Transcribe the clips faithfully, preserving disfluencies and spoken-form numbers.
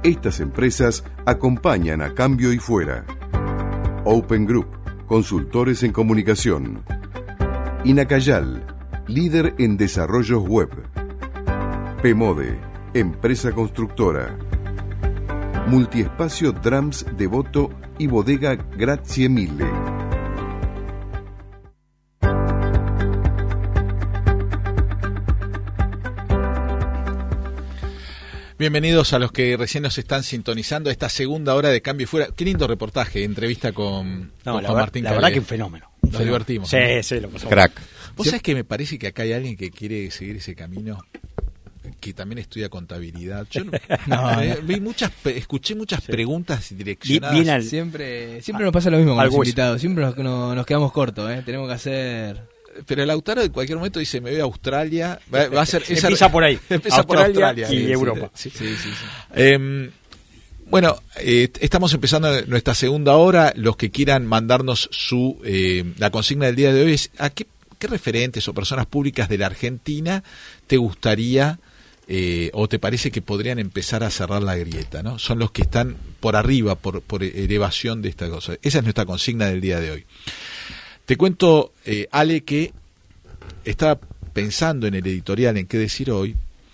Estas empresas acompañan a Cambio y Fuera. Open Group, consultores en comunicación. Inacayal, líder en desarrollos web. Pemode, empresa constructora. Multiespacio Drums Devoto y Bodega Grazie Mille. Bienvenidos a los que recién nos están sintonizando a esta segunda hora de Cambio y Fuera. Qué lindo reportaje, entrevista con, no, con la Juan ver, Martín La Calé. verdad que un fenómeno. Un Nos fenómeno. divertimos. Sí, ¿no? sí, lo pasamos. Crack. ¿Vos sabés que me parece que acá hay alguien que quiere seguir ese camino? Que también estudia contabilidad. Yo no, no, eh, no. vi muchas, escuché muchas sí. preguntas direccionadas. Bien al, siempre, siempre nos pasa lo mismo con los hueso. invitados. Siempre nos, nos, nos quedamos cortos, ¿eh? Tenemos que hacer. Pero Lautaro en cualquier momento dice, me voy a Australia. Va, va a ser, esa, empieza por ahí. Empieza por Australia y sí, Europa. Sí, sí, sí, sí, sí. Eh, bueno, eh, estamos empezando nuestra segunda hora. Los que quieran mandarnos su eh, la consigna del día de hoy es ¿a qué, qué referentes o personas públicas de la Argentina te gustaría eh, o te parece que podrían empezar a cerrar la grieta, ¿no? Son los que están por arriba, por, por elevación de esta cosa. Esa es nuestra consigna del día de hoy. Te cuento, eh, Ale, que estaba pensando en el editorial en qué decir hoy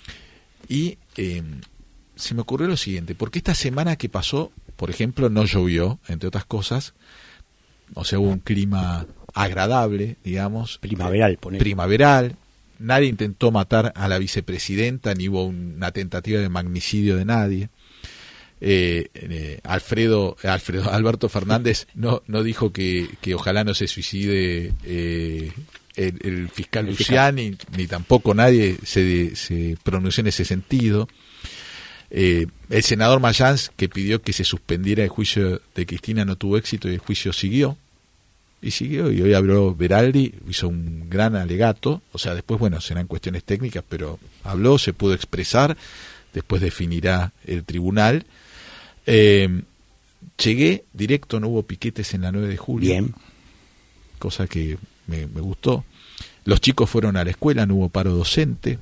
y eh, se me ocurrió lo siguiente, porque esta semana que pasó, por ejemplo, no llovió, entre otras cosas, o sea, hubo un clima agradable, digamos. Primaveral, ponele. Primaveral. Nadie intentó matar a la vicepresidenta, ni hubo una tentativa de magnicidio de nadie. Eh, eh, Alfredo, Alfredo Alberto Fernández no, no dijo que, que ojalá no se suicide eh, el, el fiscal el Luciani, fiscal. Ni tampoco nadie se, se pronunció en ese sentido. Eh, el senador Mayans, que pidió que se suspendiera el juicio de Cristina, no tuvo éxito y el juicio siguió. Y siguió, y hoy habló Beraldi, hizo un gran alegato, o sea, después, bueno, serán cuestiones técnicas, pero habló, se pudo expresar, después definirá el tribunal. Eh, llegué directo, no hubo piquetes en la nueve de julio. Bien. Cosa que me, me gustó. Los chicos fueron a la escuela, no hubo paro docente.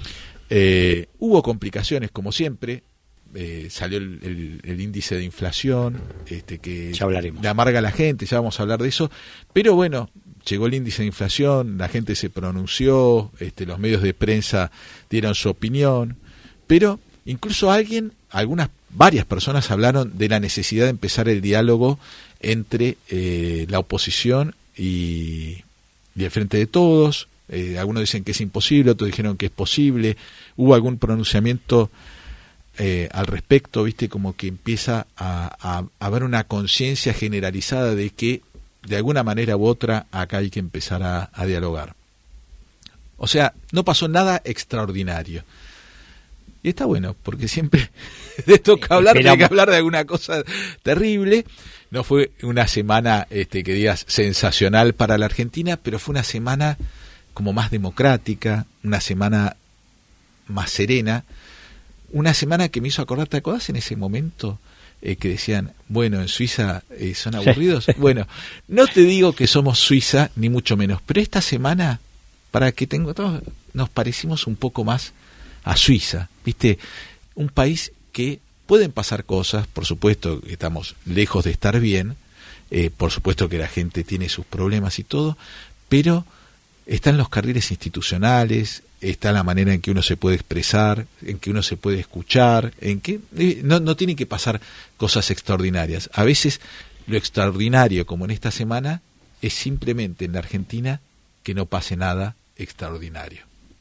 Eh, hubo complicaciones, como siempre. Eh, salió el, el, el índice de inflación, este que ya hablaremos. Le amarga a la gente, ya vamos a hablar de eso. Pero bueno, llegó el índice de inflación, la gente se pronunció, este, los medios de prensa dieron su opinión. Pero incluso alguien, algunas varias personas hablaron de la necesidad de empezar el diálogo entre eh, la oposición y, y el Frente de Todos. Eh, algunos dicen que es imposible, otros dijeron que es posible. Hubo algún pronunciamiento eh, al respecto, viste, como que empieza a, a, a haber una conciencia generalizada de que de alguna manera u otra acá hay que empezar a, a dialogar. O sea, no pasó nada extraordinario. Y está bueno, porque siempre te toca hablar, tiene que hablar de alguna cosa terrible. No fue una semana, este, que digas, sensacional para la Argentina, pero fue una semana como más democrática, una semana más serena, una semana que me hizo acordar, ¿te acordás en ese momento eh, que decían, bueno, en Suiza eh, son aburridos? Sí. Bueno, no te digo que somos Suiza, ni mucho menos, pero esta semana, para que tengo todos, nos parecimos un poco más a Suiza, ¿viste? Un país que pueden pasar cosas, por supuesto que estamos lejos de estar bien, eh, por supuesto que la gente tiene sus problemas y todo, pero están los carriles institucionales, está la manera en que uno se puede expresar, en que uno se puede escuchar, en que eh, no, no tienen que pasar cosas extraordinarias. A veces lo extraordinario, como en esta semana, es simplemente en la Argentina que no pase nada extraordinario.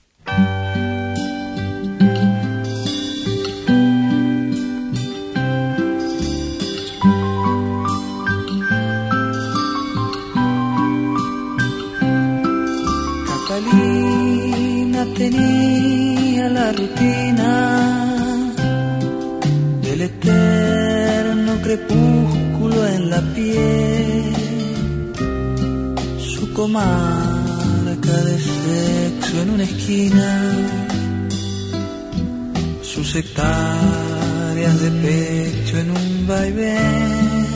Tenía la rutina del eterno crepúsculo en la piel, su comarca de sexo en una esquina, sus hectáreas de pecho en un vaivén.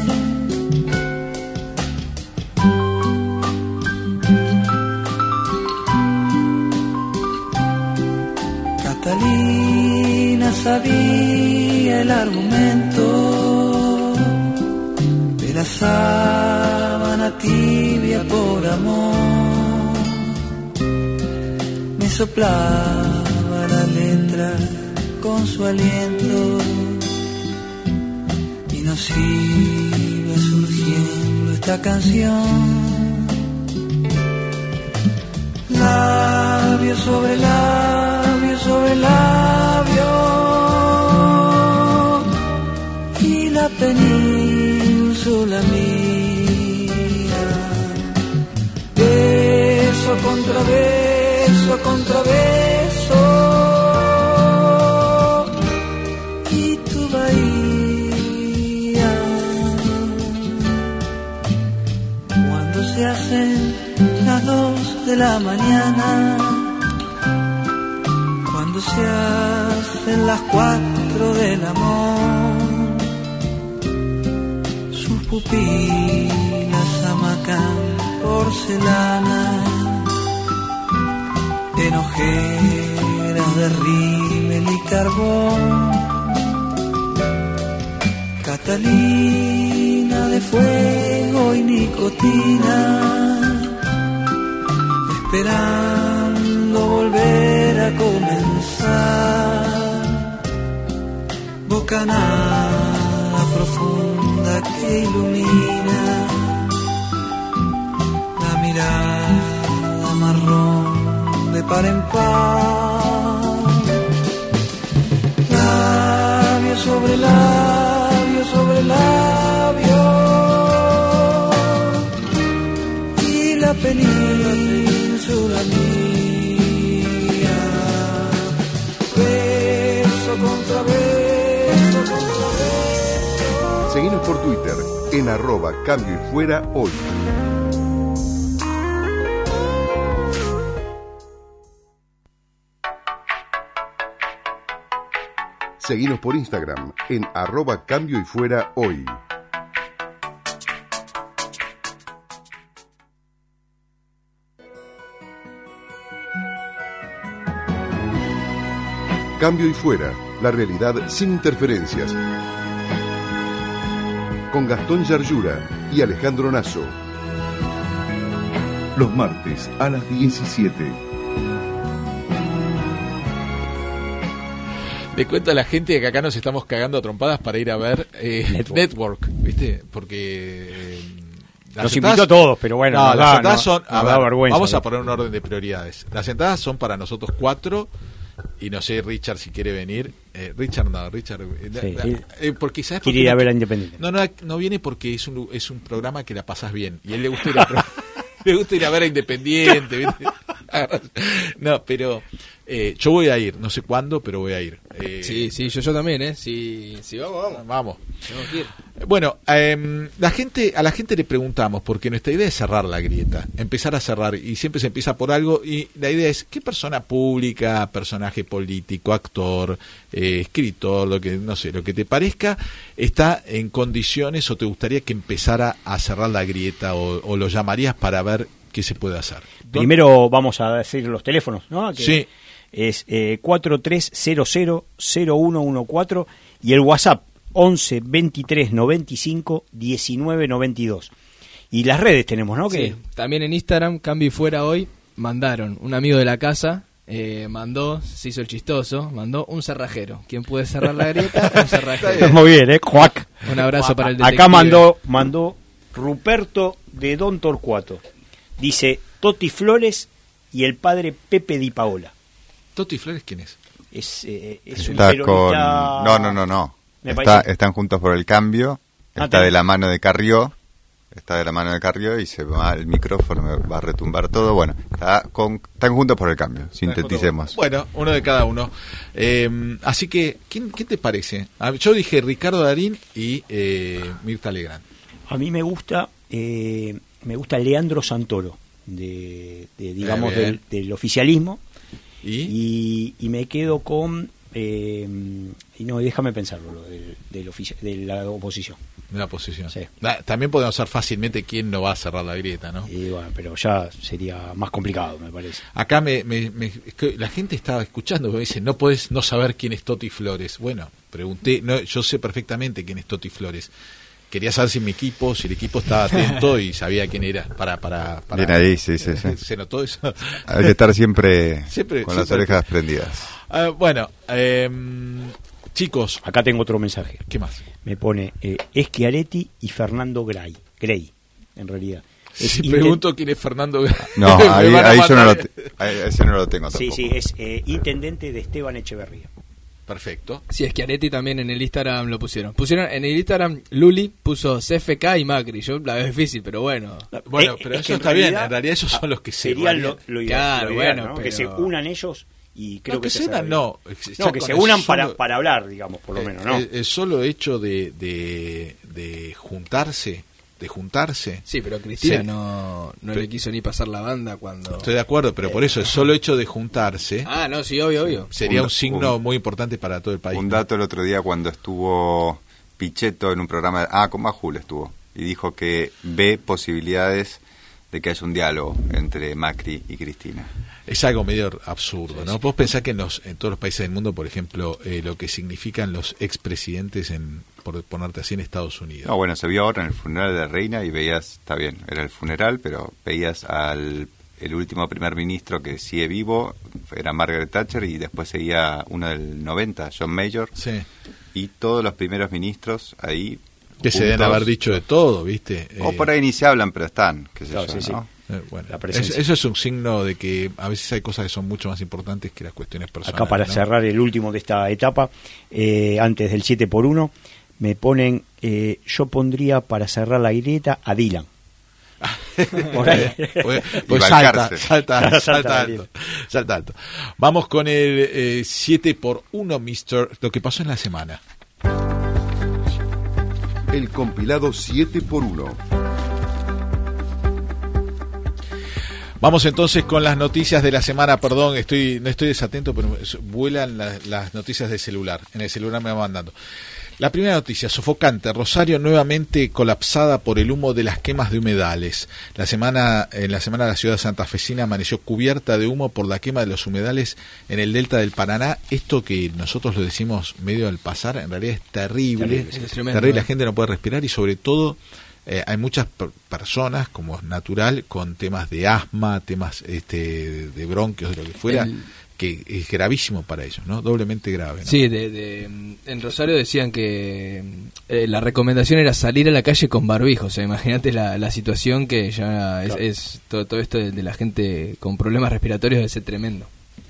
Catalina ya sabía el argumento de la sábana tibia por amor. Me soplaba la letra con su aliento y nos iba surgiendo esta canción. Labio sobre labio sobre labio y la península mía, beso contra beso contra beso y tu bahía. Cuando se hacen las dos de la mañana, cuando se hacen las cuatro del amor, sus pupilas amacan porcelana en ojeras de rímel y carbón. Catalina de fuego y nicotina, esperando volver a comenzar. Bocanada profunda que ilumina la mirada marrón de par en par. Labio sobre labio sobre labio y la península mía, beso contra beso contra beso. Seguinos por Twitter en arroba Cambio y Fuera Hoy. Seguinos por Instagram en arroba Cambio y Fuera Hoy. Cambio y Fuera, la realidad sin interferencias. Con Gastón Yarlura y Alejandro Nasso. Los martes a las diecisiete. Le cuento a la gente que acá nos estamos cagando a trompadas para ir a ver eh, Network. Network, ¿viste? Porque... Eh, los invito a todos, pero bueno, no, nos las da, entradas no, son... A nos ver, da vergüenza, vamos a ¿no? poner un orden de prioridades. Las entradas son para nosotros cuatro... Y no sé, Richard, si quiere venir. Eh, Richard, no, Richard. Eh, Sí, la, sí. eh, porque, ¿sabes por Quiere qué ir a no? ver a Independiente. No, no, no viene porque es un, es un programa que la pasas bien. Y a él le gusta ir a, pro- le gusta ir a ver a Independiente. ¿Viste? No, pero eh, yo voy a ir. No sé cuándo, pero voy a ir. Eh, Sí, sí, yo, yo también, ¿eh? Si, si vamos, vamos. Vamos. Tenemos que ir. Bueno, eh, la gente, a la gente le preguntamos, porque nuestra idea es cerrar la grieta, empezar a cerrar, y siempre se empieza por algo, y la idea es qué persona pública, personaje político, actor, eh, escritor, lo que no sé, lo que te parezca, está en condiciones o te gustaría que empezara a cerrar la grieta, o, o lo llamarías para ver qué se puede hacer. Primero vamos a decir los teléfonos, ¿no? Que Sí. Es eh, cuatro tres cero cero cero uno uno cuatro y el WhatsApp once veintitrés noventa y cinco diecinueve noventa y dos. Y las redes tenemos, ¿no? Que Sí, también en Instagram, Cambio y Fuera Hoy, mandaron, un amigo de la casa eh, mandó, se hizo el chistoso, mandó un cerrajero. ¿Quién puede cerrar la grieta? Un cerrajero. muy bien, ¿eh? Juac. Un abrazo para el detective. Acá mandó, mandó Ruperto de Don Torcuato. Dice Toti Flores y el padre Pepe Di Paola. ¿Toti Flores quién es? Es, eh, es un Está peronista... con... No, no, no, no. Me Está, parece- están juntos por el cambio. Ah, Está tenés- de la mano de Carrió. Está de la mano de Carrió y se va el micrófono, me va a retumbar todo. Bueno, está con, están juntos por el cambio. Sinteticemos. Bueno, uno de cada uno. Eh, así que, ¿quién, ¿qué te parece? A- Yo dije Ricardo Darín y eh, Mirta Legrand. A mí me gusta, eh, me gusta Leandro Santoro, de, de, digamos, bien. del, del oficialismo. ¿Y? Y, y me quedo con eh, y no, déjame pensarlo, lo del, del ofici- de la oposición. De la oposición. Sí. Ah, también podemos saber fácilmente quién no va a cerrar la grieta, ¿no? Y bueno, pero ya sería más complicado, me parece. Acá me, me, me- es que la gente estaba escuchando, me dice, no podés no saber quién es Toti Flores. Bueno, pregunté, no, yo sé perfectamente quién es Toti Flores. Quería saber si mi equipo, si el equipo estaba atento y sabía quién era. Para, para, para. Bien ahí, sí, sí, sí. ¿Se notó eso? Hay que estar siempre, Siempre- con las siempre- orejas prendidas. Ah, bueno, eh, chicos, Acá tengo otro mensaje. ¿qué más? Me pone eh, Schiaretti y Fernando Gray, Gray, en realidad. Es Si inten- pregunto quién es Fernando. No, me ahí, van a ahí yo no lo, matar. te- ahí- ese no lo tengo Sí, tampoco. sí, es eh, intendente de Esteban Echeverría. Perfecto. Sí, Schiaretti también en el Instagram lo pusieron. Pusieron en el Instagram, Luli puso C F K y Macri. Yo la veo difícil, pero bueno. Bueno, Eh, pero es eso que en está bien. realidad- En realidad esos son los que se Sería varían. lo, lo ideal, Claro, lo ideal, bueno, ¿no? pero- Que se unan ellos y creo No, que, que se se unan, cerraría. no. Ya No, que con se el unan solo- para, para hablar, digamos, por lo menos, ¿no? El, el solo hecho de, de, de juntarse, de juntarse. Sí, pero Cristina Sí. no, no Pero- le quiso ni pasar la banda cuando... Estoy de acuerdo, pero por eso el solo hecho de juntarse Ah, no, sí, obvio, obvio. sería Un- un signo un- muy importante para todo el país. Un ¿no? dato el otro día cuando estuvo Pichetto en un programa, de- ah, con Majul estuvo, y dijo que ve posibilidades de que haya un diálogo entre Macri y Cristina. Es algo medio absurdo, ¿no? Vos pensás que en, los, en todos los países del mundo, por ejemplo, eh, lo que significan los expresidentes, en, por ponerte así, en Estados Unidos. No, bueno, se vio ahora en el funeral de la reina y veías, está bien, era el funeral, pero veías al el último primer ministro que sigue vivo, era Margaret Thatcher, y después seguía uno del noventa, John Major, Sí. y todos los primeros ministros ahí. Que se deben juntos. haber dicho de todo, ¿viste? O Eh, por ahí ni se hablan, pero están, qué sé Claro, yo, sí, sí. ¿no? eh, bueno, La eso, presencia. eso es un signo de que a veces hay cosas que son mucho más importantes que las cuestiones personales. Acá para ¿no? cerrar el último de esta etapa, eh, antes del siete por uno, me ponen, eh, yo pondría para cerrar la grieta a Dylan. Por ahí. Pues, Y pues salta, Balcarce. salta, Salta salta bien. alto, salta alto. Vamos con el siete por uno, mister Lo que pasó en la semana. El compilado siete por uno. Vamos entonces con las noticias de la semana. Perdón, estoy no estoy desatento, pero vuelan la- las noticias del celular. En el celular me va mandando. La primera noticia, sofocante. Rosario nuevamente colapsada por el humo de las quemas de humedales. La semana, en la semana la ciudad santafesina amaneció cubierta de humo por la quema de los humedales en el delta del Paraná. Esto que nosotros lo decimos medio al pasar, en realidad es terrible. Terrible, sí, es tremendo, terrible, la ¿eh? gente no puede respirar y sobre todo eh, hay muchas per- personas, como es natural, con temas de asma, temas este, de bronquios, de lo que fuera, El- que es gravísimo para ellos, ¿no? Doblemente grave, ¿no? Sí, de, de- en Rosario decían que eh, la recomendación era salir a la calle con barbijo. O sea, imagínate la, la situación que ya es, Claro. es todo, todo esto de, de la gente con problemas respiratorios debe ser tremendo.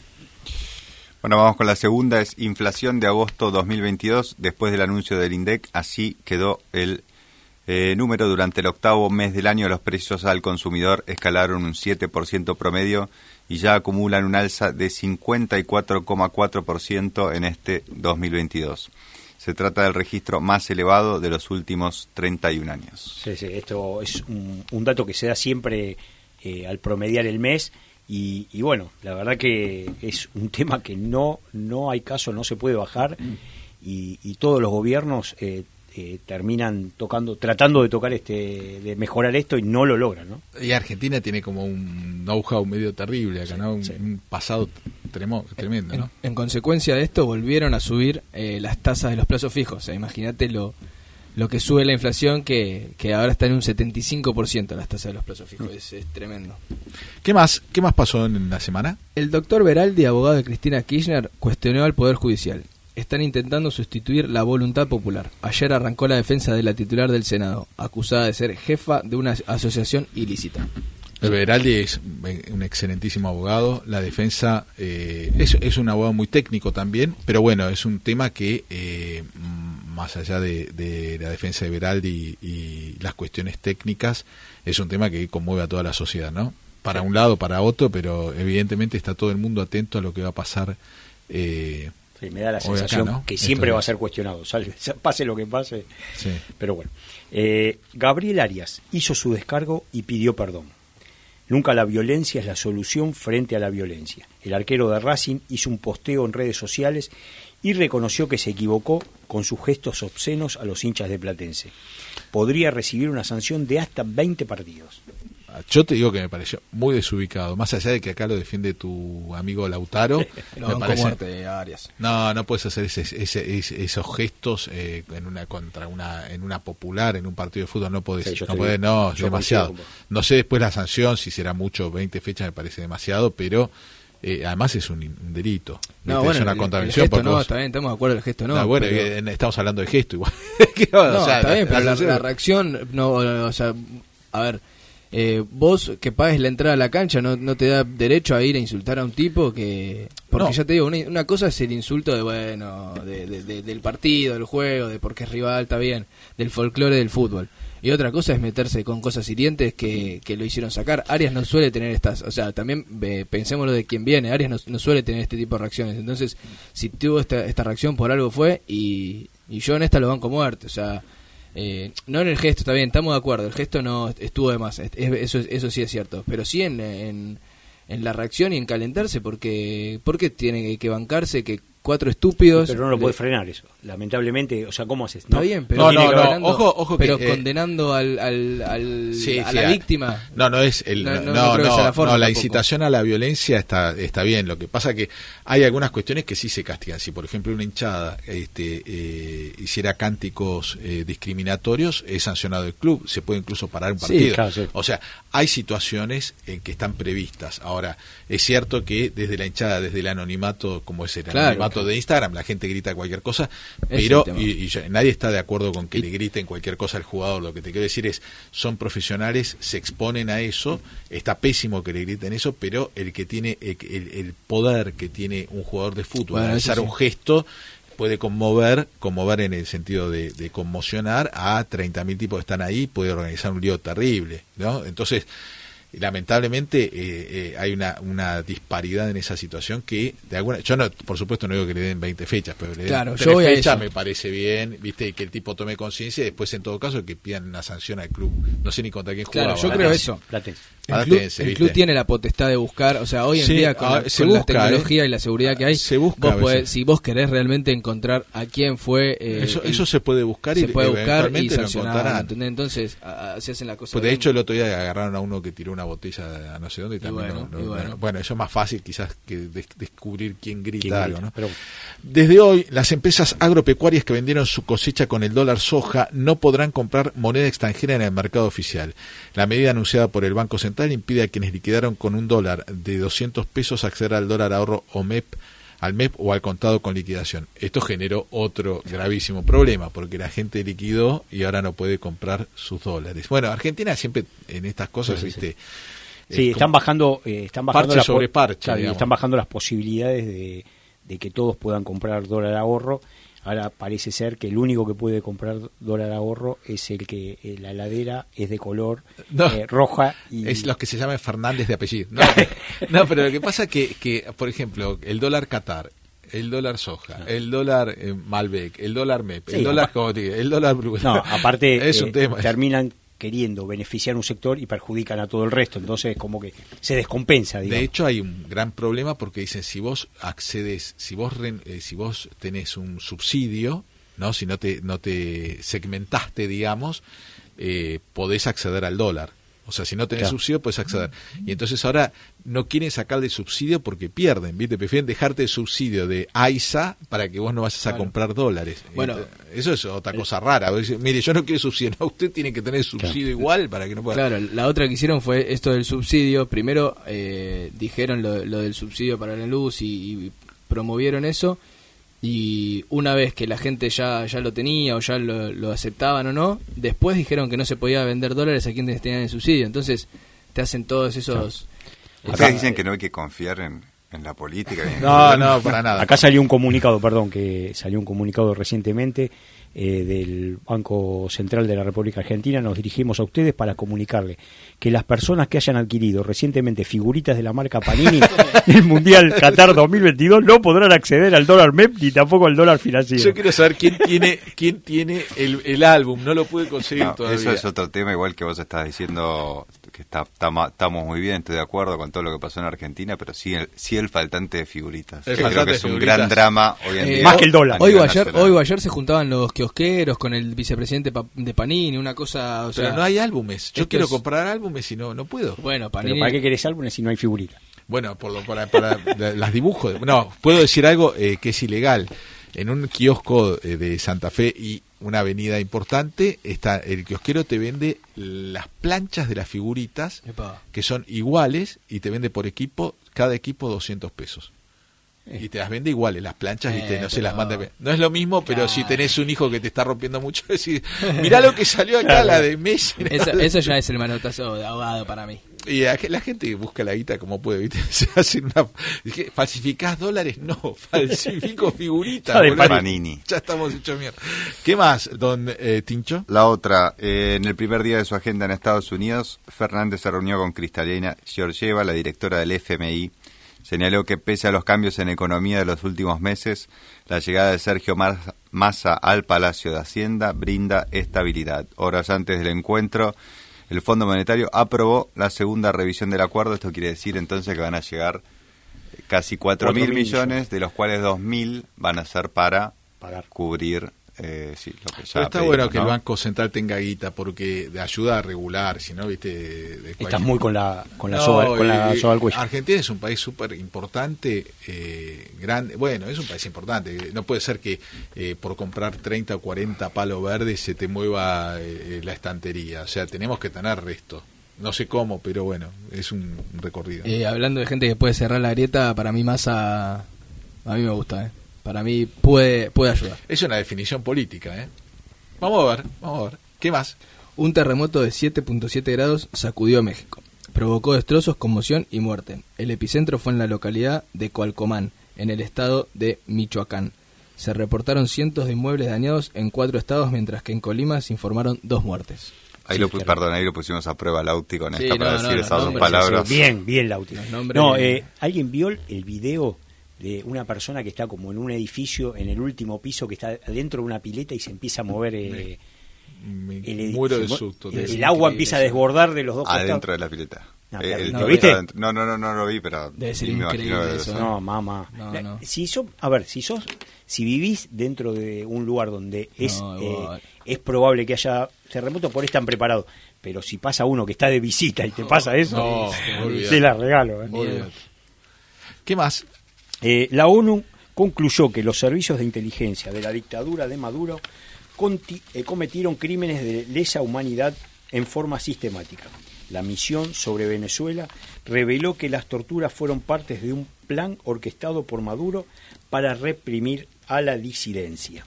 Bueno, vamos con la segunda, es inflación de agosto dos mil veintidós, después del anuncio del INDEC, así quedó el eh, número. Durante el octavo mes del año los precios al consumidor escalaron un siete por ciento promedio y ya acumulan un alza de cincuenta y cuatro coma cuatro por ciento en este dos mil veintidós. Se trata del registro más elevado de los últimos treinta y un años. Sí, sí, esto es un, un dato que se da siempre eh, al promediar el mes y, y bueno, la verdad que es un tema que no no hay caso, no se puede bajar y, y todos los gobiernos eh, eh, terminan tocando, tratando de tocar este, de mejorar esto y no lo logran, ¿no? Y Argentina tiene como un know-how medio terrible acá, Sí, ¿no? Un, sí. un pasado tremo- tremendo, En, ¿no? en consecuencia de esto volvieron a subir eh, las tasas de los plazos fijos. O sea, imagínate lo, lo que sube la inflación, que, que ahora está en un setenta y cinco por ciento las tasas de los plazos fijos. Es, es tremendo. ¿Qué más, qué más pasó en la semana? El doctor Beraldi, abogado de Cristina Kirchner, cuestionó al Poder Judicial. Están intentando sustituir la voluntad popular. Ayer arrancó la defensa de la titular del Senado, acusada de ser jefa de una asociación ilícita. El Beraldi es un excelentísimo abogado. La defensa eh, es, es un abogado muy técnico también, pero bueno, es un tema que, eh, más allá de, de la defensa de Beraldi y, y las cuestiones técnicas, es un tema que conmueve a toda la sociedad, ¿no? Para un lado, para otro, pero evidentemente está todo el mundo atento a lo que va a pasar. Eh, Sí, me da la Hoy sensación acá, ¿no? que Estos siempre días. va a ser cuestionado, salve- pase lo que pase. sí. Pero bueno, eh, Gabriel Arias hizo su descargo y pidió perdón. Nunca la violencia es la solución frente a la violencia. El arquero de Racing hizo un posteo en redes sociales y reconoció que se equivocó con sus gestos obscenos a los hinchas de Platense. Podría recibir una sanción de hasta veinte partidos. Yo te digo que me pareció muy desubicado, más allá de que acá lo defiende tu amigo Lautaro. Lo me banco parece, muerte a Arias. No, no puedes hacer ese, ese, ese, esos gestos eh, en una contra una en una popular, en un partido de fútbol, no podés, Sí, yo no estoy- podés, no, yo demasiado. coincido con vos. No sé después la sanción, si será mucho, veinte fechas me parece demasiado, pero eh, además es un, un delito. No, ¿viste? bueno, es una el- contravención. el gesto porque no, vos- está bien, estamos de acuerdo, el gesto no. No, bueno, pero- que estamos hablando de gesto igual. ¿Qué va? No, O sea, está bien, pero la, sanción- la reacción, no, o sea, a ver, eh, vos que pagues la entrada a la cancha no, no te da derecho a ir a insultar a un tipo que... Porque No. ya te digo, una, una cosa es el insulto de, bueno, de, de- de- del partido, del juego, de porque es rival, está bien, del folclore del fútbol. Y otra cosa es meterse con cosas hirientes que, que lo hicieron sacar. Arias no suele tener estas, o sea, también eh, pensémoslo de quién viene, Arias no, no suele tener este tipo de reacciones. Entonces, si tuvo esta, esta reacción por algo fue, y, y yo en esta lo banco muerte, o sea... Eh, no en el gesto, está bien, estamos de acuerdo, el gesto no estuvo de más, es- eso, eso sí es cierto, pero sí en, en, en la reacción y en calentarse, porque porque tiene que bancarse que cuatro estúpidos... Pero no lo le- puede frenar eso. Lamentablemente, o sea, ¿cómo haces? Está bien, pero, No, tiene no, que no, haber- condenando, ojo, ojo que, pero eh, condenando al, al, al- Sí, a sí, la a- víctima. No, no es el No, no, no, no, no creo que sea la forma no, la tampoco. incitación a la violencia está está bien. Lo que pasa que hay algunas cuestiones que sí se castigan. Si por ejemplo una hinchada este eh, hiciera cánticos eh, discriminatorios, es sancionado el club. Se puede incluso parar un Sí, partido. claro, sí. O sea, hay situaciones en que están previstas. Ahora, es cierto que desde la hinchada, desde el anonimato, como es el Claro, anonimato claro. de Instagram, la gente grita cualquier cosa, Ese pero es el tema. y, y ya- nadie está de acuerdo con que Y- le griten cualquier cosa al jugador. Lo que te quiero decir es, son profesionales, se exponen a eso, está pésimo que le griten eso, pero el que tiene el, el- el poder que tiene un jugador de fútbol, Bueno, al eso hacer sí. un gesto, puede conmover, conmover en el sentido de, de conmocionar a treinta mil tipos que están ahí, puede organizar un lío terrible, ¿no? Entonces, lamentablemente eh, eh, hay una, una disparidad en esa situación que de alguna yo no por supuesto no digo que le den veinte fechas, pero le den Claro, tres yo voy a fechas eso. me parece bien, viste, y que el tipo tome conciencia y después en todo caso que pidan una sanción al club, no sé ni contra quién Claro, jugaba. yo creo Platense, eso. Platense. El Ahora club, tense, el ¿viste? club tiene la potestad de buscar, o sea, hoy en Sí, día con, ah, la, se con la busca, tecnología ¿eh? y la seguridad que hay, Se busca a vos podés- veces. si vos querés realmente encontrar a quién fue... eh, eso, el- eso se puede buscar y se puede buscar y eventualmente lo sancionar, encontrarán. ¿entendés? Entonces, a- a- se hacen la cosa Pues de bien. hecho el otro día agarraron a uno que tiró una botella a no sé dónde y, Y también bueno, no- no- y bueno. no- bueno, eso es más fácil quizás que des- descubrir quién grita ¿Quién algo, grita? ¿no? Pero- Desde hoy, las empresas agropecuarias que vendieron su cosecha con el dólar soja no podrán comprar moneda extranjera en el mercado oficial. La medida anunciada por el Banco Central impide a quienes liquidaron con un dólar de doscientos pesos acceder al dólar ahorro o M E P, al M E P o al contado con liquidación. Esto generó otro gravísimo problema porque la gente liquidó y ahora no puede comprar sus dólares. Bueno, Argentina siempre en estas cosas, Sí, sí, viste. Sí, es están como- bajando, eh, están bajando Parche las po- sobre parche, claro, y digamos. están bajando las posibilidades de, de que todos puedan comprar dólar ahorro. Ahora parece ser que el único que puede comprar dólar ahorro es el que eh, la heladera es de color No. eh, roja y Es los que se llaman Fernández de apellido. No, no, pero lo que pasa es que, que, por ejemplo, el dólar Qatar, el dólar soja, el dólar eh, Malbec, el dólar M E P, Sí, el dólar apa- como te digo, el dólar Blue. no, aparte es eh, un tema. terminan queriendo beneficiar un sector y perjudican a todo el resto, entonces como que se descompensa, digamos. De hecho hay un gran problema porque dicen si vos accedes, si vos ren- eh, si vos tenés un subsidio, no, si no te no te segmentaste, digamos, eh, podés acceder al dólar. O sea, si no tenés Claro. subsidio, puedes acceder. Y entonces ahora no quieren sacar de subsidio porque pierden, ¿viste? Prefieren dejarte el subsidio de AISA para que vos no vayas a Claro. comprar dólares. Bueno. Y, eso es otra cosa rara. Vos decís, mire, yo no quiero subsidio. No, usted tiene que tener subsidio igual para que no pueda... Claro, la otra que hicieron fue esto del subsidio. Primero eh, dijeron lo, lo del subsidio para la luz y, y promovieron eso. Y una vez que la gente ya, ya lo tenía o ya lo, lo aceptaban o no, después dijeron que no se podía vender dólares a quienes tenían el subsidio. Entonces te hacen todos esos... Ustedes Acá- dicen que no hay que confiar en, en la política. y en el No, gobierno. no, para nada. Acá salió un comunicado, perdón, que salió un comunicado recientemente eh, del Banco Central de la República Argentina. Nos dirigimos a ustedes para comunicarle que las personas que hayan adquirido recientemente figuritas de la marca Panini en el Mundial Qatar dos mil veintidós no podrán acceder al dólar M E P ni tampoco al dólar financiero. Yo quiero saber quién tiene quién tiene el, el álbum, no lo pude conseguir No, todavía. eso es otro tema, igual que vos estás diciendo que que está, está ma- estamos muy bien, estoy de acuerdo con todo lo que pasó en Argentina, pero sí el, sí el faltante de figuritas. El Yo creo faltante que es de un figuritas. gran drama hoy en Eh, día. Más que el dólar. a Hoy o nivel ayer, nacional. hoy o ayer se juntaban los kiosqueros con el vicepresidente pa- de Panini, una cosa, o sea, Pero no hay álbumes. Yo esto quiero es- comprar álbumes y no, no puedo. bueno, Pero Panini. ¿para qué querés álbumes si no hay figurita? Bueno, por lo, para, para la- las dibujos. No, puedo decir algo eh, que es ilegal. En un kiosco eh, de Santa Fe y una avenida importante, está el kiosquero te vende las planchas de las figuritas Epa. que son iguales y te vende por equipo, cada equipo doscientos pesos. Y te las vende iguales, las planchas, Eh, ¿viste? No se pero- las manda. No es lo mismo, pero Claro. si tenés un hijo que te está rompiendo mucho, decís, mirá lo que salió acá, la de Messi. Eso, eso ya es el manotazo de ahogado para mí. Y la, la gente busca la guita como puede, ¿viste? Se hacen una. Dije, ¿falsificás dólares? No, falsifico figuritas. Ah, de boludo. Panini. Ya estamos hechos mierda. ¿Qué más, don eh, Tincho? La otra, eh, en el primer día de su agenda en Estados Unidos, Fernández se reunió con Cristalina Georgieva, la directora del F M I. Señaló que pese a los cambios en economía de los últimos meses, la llegada de Sergio Massa- Massa al Palacio de Hacienda brinda estabilidad. Horas antes del encuentro, el Fondo Monetario aprobó la segunda revisión del acuerdo. Esto quiere decir entonces que van a llegar casi cuatro mil millones, de los cuales dos mil van a ser para Pagar. cubrir eh, sí, lo que ya Pero está pedimos, bueno que ¿no? el Banco Central tenga guita porque de ayuda a regular, si no, viste. De, de Estás cualquier- muy con la con la No, soga, con la eh, soga al cuello. Argentina es un país súper importante, eh, grande. Bueno, es un país importante. No puede ser que eh, por comprar treinta o cuarenta palos verdes se te mueva eh, la estantería. O sea, tenemos que tener resto. No sé cómo, pero bueno, es un recorrido. Eh, hablando de gente que puede cerrar la grieta, para mí Massa, a mí me gusta, ¿eh? Para mí puede, puede ayudar. Es una definición política, ¿eh? Vamos a ver, vamos a ver. ¿Qué más? Un terremoto de siete punto siete grados sacudió a México. Provocó destrozos, conmoción y muerte. El epicentro fue en la localidad de Coalcomán, en el estado de Michoacán. Se reportaron cientos de inmuebles dañados en cuatro estados, mientras que en Colima se informaron dos muertes. Ahí Sí, lo, claro. perdón, ahí lo pusimos a prueba Lauti con Sí, esta no, para no, decir los esas dos nombres, palabras. Bien, bien, Lauti. Los nombres- No, eh, ¿alguien vio el video de una persona que está como en un edificio, en el último piso, que está adentro de una pileta y se empieza a mover eh, Me el edi- muero se de mu- susto. El, de- el increíble agua empieza a eso. desbordar de los dos Adentro costados. de la pileta. No, Eh, claro, el ¿lo tipo viste? está adentro. No, no, no, no lo vi, pero Debe ser me imagino increíble debe eso, ser. No, mamá. No, La- no. Si sos, a ver, si sos, si vivís dentro de un lugar donde es No, eh, igual. es probable que haya terremoto, por estar preparado. Pero si pasa uno que está de visita y te pasa eso, No, olvidate. te la regalo. ¿eh? Olvídate. ¿Qué más? Eh, la ONU concluyó que los servicios de inteligencia de la dictadura de Maduro conti- eh, cometieron crímenes de lesa humanidad en forma sistemática. La misión sobre Venezuela reveló que las torturas fueron partes de un plan orquestado por Maduro para reprimir a la disidencia.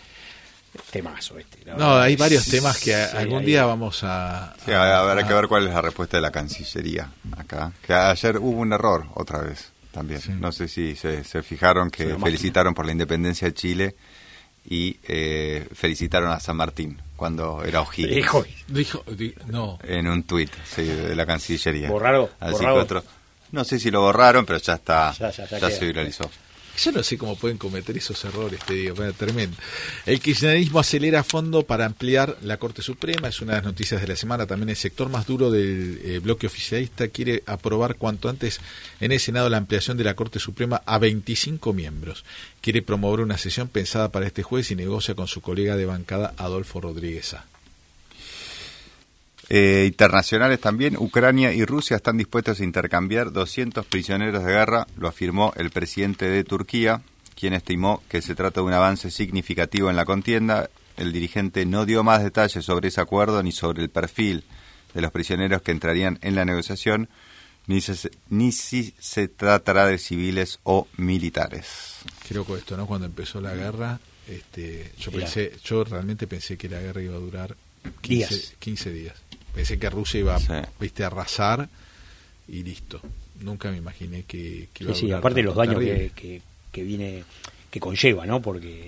Temazo este. la No, verdad. hay varios temas que Sí, algún hay- día vamos a... Sí, a- habrá que ver cuál es la respuesta de la Cancillería acá. Que ayer hubo un error otra vez también. Sí. No sé si se, se fijaron que Es una felicitaron por la independencia de Chile y eh, felicitaron a San Martín cuando era O'Higgins. Hijo, Dijo, di- no, En un tuit sí, de la Cancillería. Borrado, Así borrado. que otro. No sé si lo borraron, pero ya está. Ya, ya, ya ya queda. se viralizó. yo no sé cómo pueden cometer esos errores, te digo, bueno, tremendo. El kirchnerismo acelera a fondo para ampliar la Corte Suprema, es una de las noticias de la semana. También el sector más duro del eh, bloque oficialista quiere aprobar cuanto antes en el Senado la ampliación de la Corte Suprema a veinticinco miembros. Quiere promover una sesión pensada para este jueves y negocia con su colega de bancada Adolfo Rodríguez A. Eh, internacionales también, Ucrania y Rusia están dispuestos a intercambiar doscientos prisioneros de guerra, lo afirmó el presidente de Turquía, quien estimó que se trata de un avance significativo en la contienda. El dirigente no dio más detalles sobre ese acuerdo ni sobre el perfil de los prisioneros que entrarían en la negociación, ni, se, ni si se tratará de civiles o militares. Qué loco esto, ¿no? Cuando empezó la guerra, este, yo Claro. pensé, yo realmente pensé que la guerra iba a durar quince Días. quince días. Pensé que Rusia iba, Sí. viste, a arrasar y listo. Nunca me imaginé que, que iba Sí, a sí, durar aparte de los tanto. daños que, Terrible. que, que viene, que conlleva, ¿no? Porque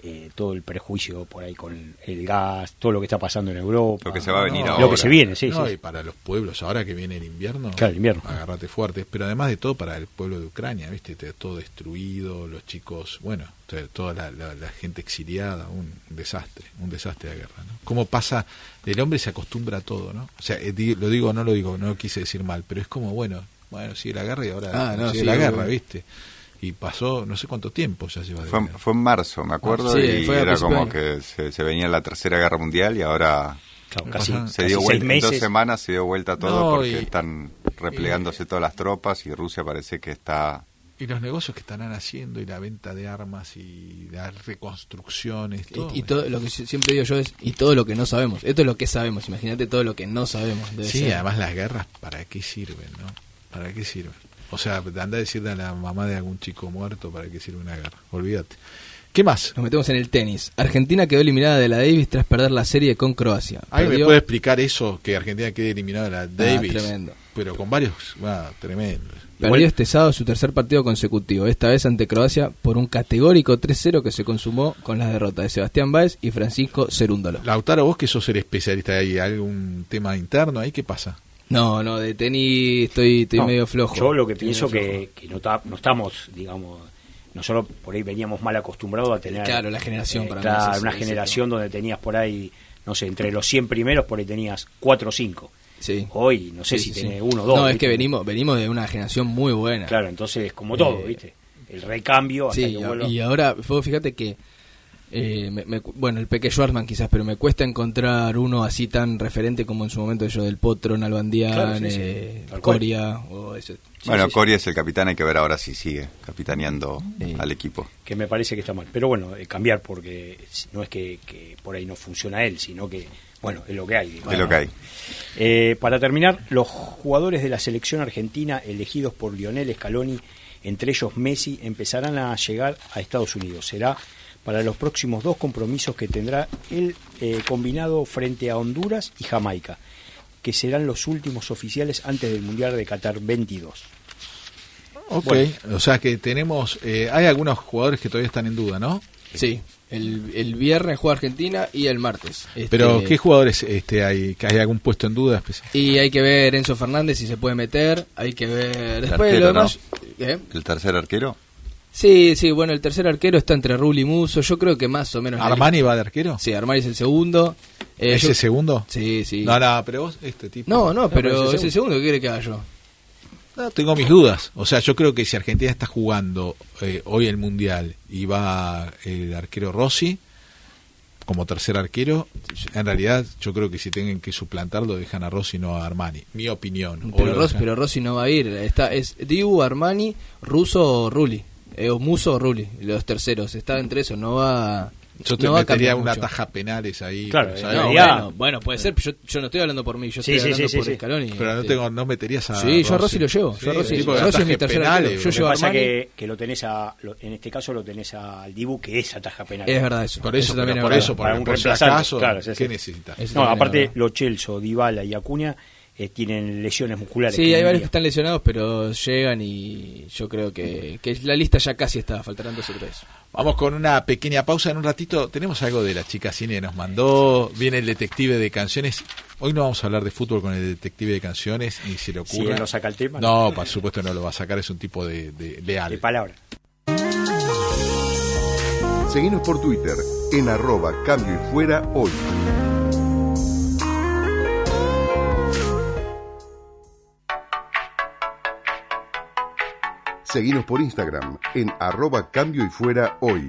eh, todo el prejuicio por ahí con el gas, todo lo que está pasando en Europa. Lo que se va a venir no, ahora. Lo que se viene, sí, no, sí. y para los pueblos, ahora que viene el invierno, Claro, el invierno. agárrate fuerte. Pero además de todo, para el pueblo de Ucrania, ¿viste? Todo destruido, los chicos, bueno, toda la, la, la gente exiliada, un desastre, un desastre de guerra, ¿no? Cómo pasa, el hombre se acostumbra a todo, ¿no? O sea, eh, lo digo, no lo digo, no lo quise decir mal, pero es como, bueno, bueno, sigue la guerra y ahora Ah, no, sigue sí, la obvio. guerra, ¿viste? Y pasó no sé cuánto tiempo ya lleva de Fue, guerra. fue en marzo, me acuerdo, Sí, y fue a era principio como de que se, se venía la tercera guerra mundial y ahora Claro, Me casi, pasan- se casi dio seis vuelta, en meses. dos semanas se dio vuelta todo No, porque y- están replegándose todas las tropas y Rusia parece que está... Y los negocios que estarán haciendo y la venta de armas y las reconstrucciones, todo. Y, y todo lo que yo siempre digo yo es, y todo lo que no sabemos. Esto es lo que sabemos, imagínate todo lo que no sabemos. Debe Sí, ser. además las guerras, ¿para qué sirven, no? ¿Para qué sirven? O sea, anda a decirle a la mamá de algún chico muerto para qué sirve una guerra. Olvídate. ¿Qué más? Nos metemos en el tenis. Argentina quedó eliminada de la Davis tras perder la serie con Croacia. ¿Alguien me Perdió- puede explicar eso, que Argentina quede eliminada de la Davis? tremendo. Pero con varios, ah, tremendo. Perdió Igual- este sábado su tercer partido consecutivo, esta vez ante Croacia por un categórico tres cero que se consumó con la derrota de Sebastián Báez y Francisco Cerúndolo. Lautaro, vos que sos el especialista ahí, ¿algún tema interno ahí? ¿Qué pasa? No, no, de tenis estoy, estoy No, medio flojo. Yo lo que Estoy pienso medio que, flojo. que no, ta- no estamos, digamos, nosotros por ahí veníamos mal acostumbrados a tener... Claro, la generación para mí claro, es ese- una ese generación donde tenías por ahí, no sé, entre los cien primeros por ahí tenías cuatro o cinco. Sí. Hoy no sé Sí, si sí, tenés sí. uno o dos. No, es ¿viste? que venimos venimos de una generación muy buena. Claro, entonces como todo, Eh, ¿viste? El recambio hasta Sí, que y, vuelva... y ahora, vos fíjate que, eh, me- me cu- bueno, el Peque Schwarzman quizás, pero me cuesta encontrar uno así tan referente como en su momento yo del Potro, Nalbandián, Claro, sí, sí. eh, Tal cual. Coria, o ese. Sí, bueno, sí, sí. Coria es el capitán, hay que ver ahora si sigue capitaneando Sí. al equipo. que me parece que está mal. Pero bueno, eh, cambiar porque no es que, que por ahí no funciona él, sino que, bueno, es lo que hay. Es lo que hay. Eh, para terminar, los jugadores de la selección argentina elegidos por Lionel Scaloni, entre ellos Messi, empezarán a llegar a Estados Unidos. Será para los próximos dos compromisos que tendrá el eh, combinado frente a Honduras y Jamaica, que serán los últimos oficiales antes del Mundial de Qatar veintidós. Ok, Bueno. o sea que tenemos, eh, hay algunos jugadores que todavía están en duda, ¿no? Sí, el, el viernes juega Argentina y el martes. Este, Pero ¿qué jugadores este, hay? ¿Que hay algún puesto en duda especial? Y hay que ver Enzo Fernández si se puede meter, hay que ver... Después arquero, lo demás... ¿no? ¿Eh? ¿El tercer arquero? Sí, sí, bueno, el tercer arquero está entre Rulli y Musso, yo creo que más o menos... la ¿Armani va de arquero? lista- Sí, Armani es el segundo. Eh, ¿Ese yo- segundo? Sí, sí. No, no, pero vos, este tipo... No, no, pero pero es el segundo, ¿qué quiere que haga yo? No, tengo mis dudas. O sea, yo creo que si Argentina está jugando eh, hoy el Mundial y va el arquero Rossi como tercer arquero, en realidad yo creo que si tienen que suplantarlo dejan a Rossi, no a Armani. Mi opinión. O Pero, lo Rossi, dejan- pero Rossi no va a ir. Está, es Dibu, Armani, Russo o Rulli. Eh, o Musso o Rulli, los terceros. Está entre esos, no va... Yo te no va a metería cambiar una mucho. taja penales ahí. Claro, pero, eh, ¿sabes? No, Ya. bueno, bueno, puede ser, pero yo, yo no estoy hablando por mí, yo Sí, estoy sí, hablando sí, por sí, sí. Scaloni. Pero no este. tengo, no meterías a Sí, yo a Rossi lo llevo, yo a Sí, Rossi- el tipo de Rossi es ataje mi tercer penales, arquero, yo boludo. Lo que llevo a pasa Armani. que, que lo tenés a, lo- en este caso lo tenés al Dibu, que es ataja penal. Es verdad eso. Por eso, también pero es por verdad. eso, por, Para un por si reemplazante, acaso, claro, sí, sí. ¿qué necesitas? Eso No, también es aparte, verdad. Lo Celso, Dybala y Acuña eh, tienen lesiones musculares. Sí, que hay no varios que irían. están lesionados, pero llegan y yo creo que, que la lista ya casi está, faltarán dos o tres. Vamos con una pequeña pausa. En un ratito tenemos algo de la chica cine que nos mandó. Viene el detective de canciones. Hoy no vamos a hablar de fútbol con el detective de canciones, ni se le Si ocurra. él no saca el tema, No, por supuesto no lo va a sacar. Es un tipo de, de leal. de palabra. Seguinos por Twitter en arroba Cambio y Fuera Hoy. Seguinos por Instagram en arroba Cambio y Fuera Hoy.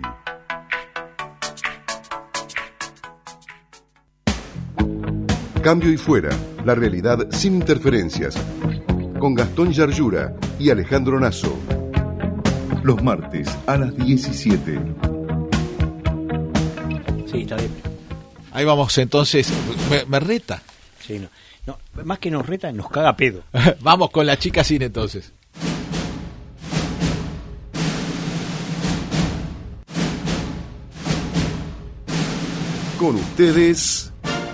Cambio y Fuera, la realidad sin interferencias. Con Gastón Yarlura y Alejandro Nasso. Los martes a las diecisiete. Sí, está bien. Ahí vamos entonces. Me, me reta. Sí, no. No, más que nos reta, nos caga pedo. Vamos con la chica cine entonces. Con ustedes,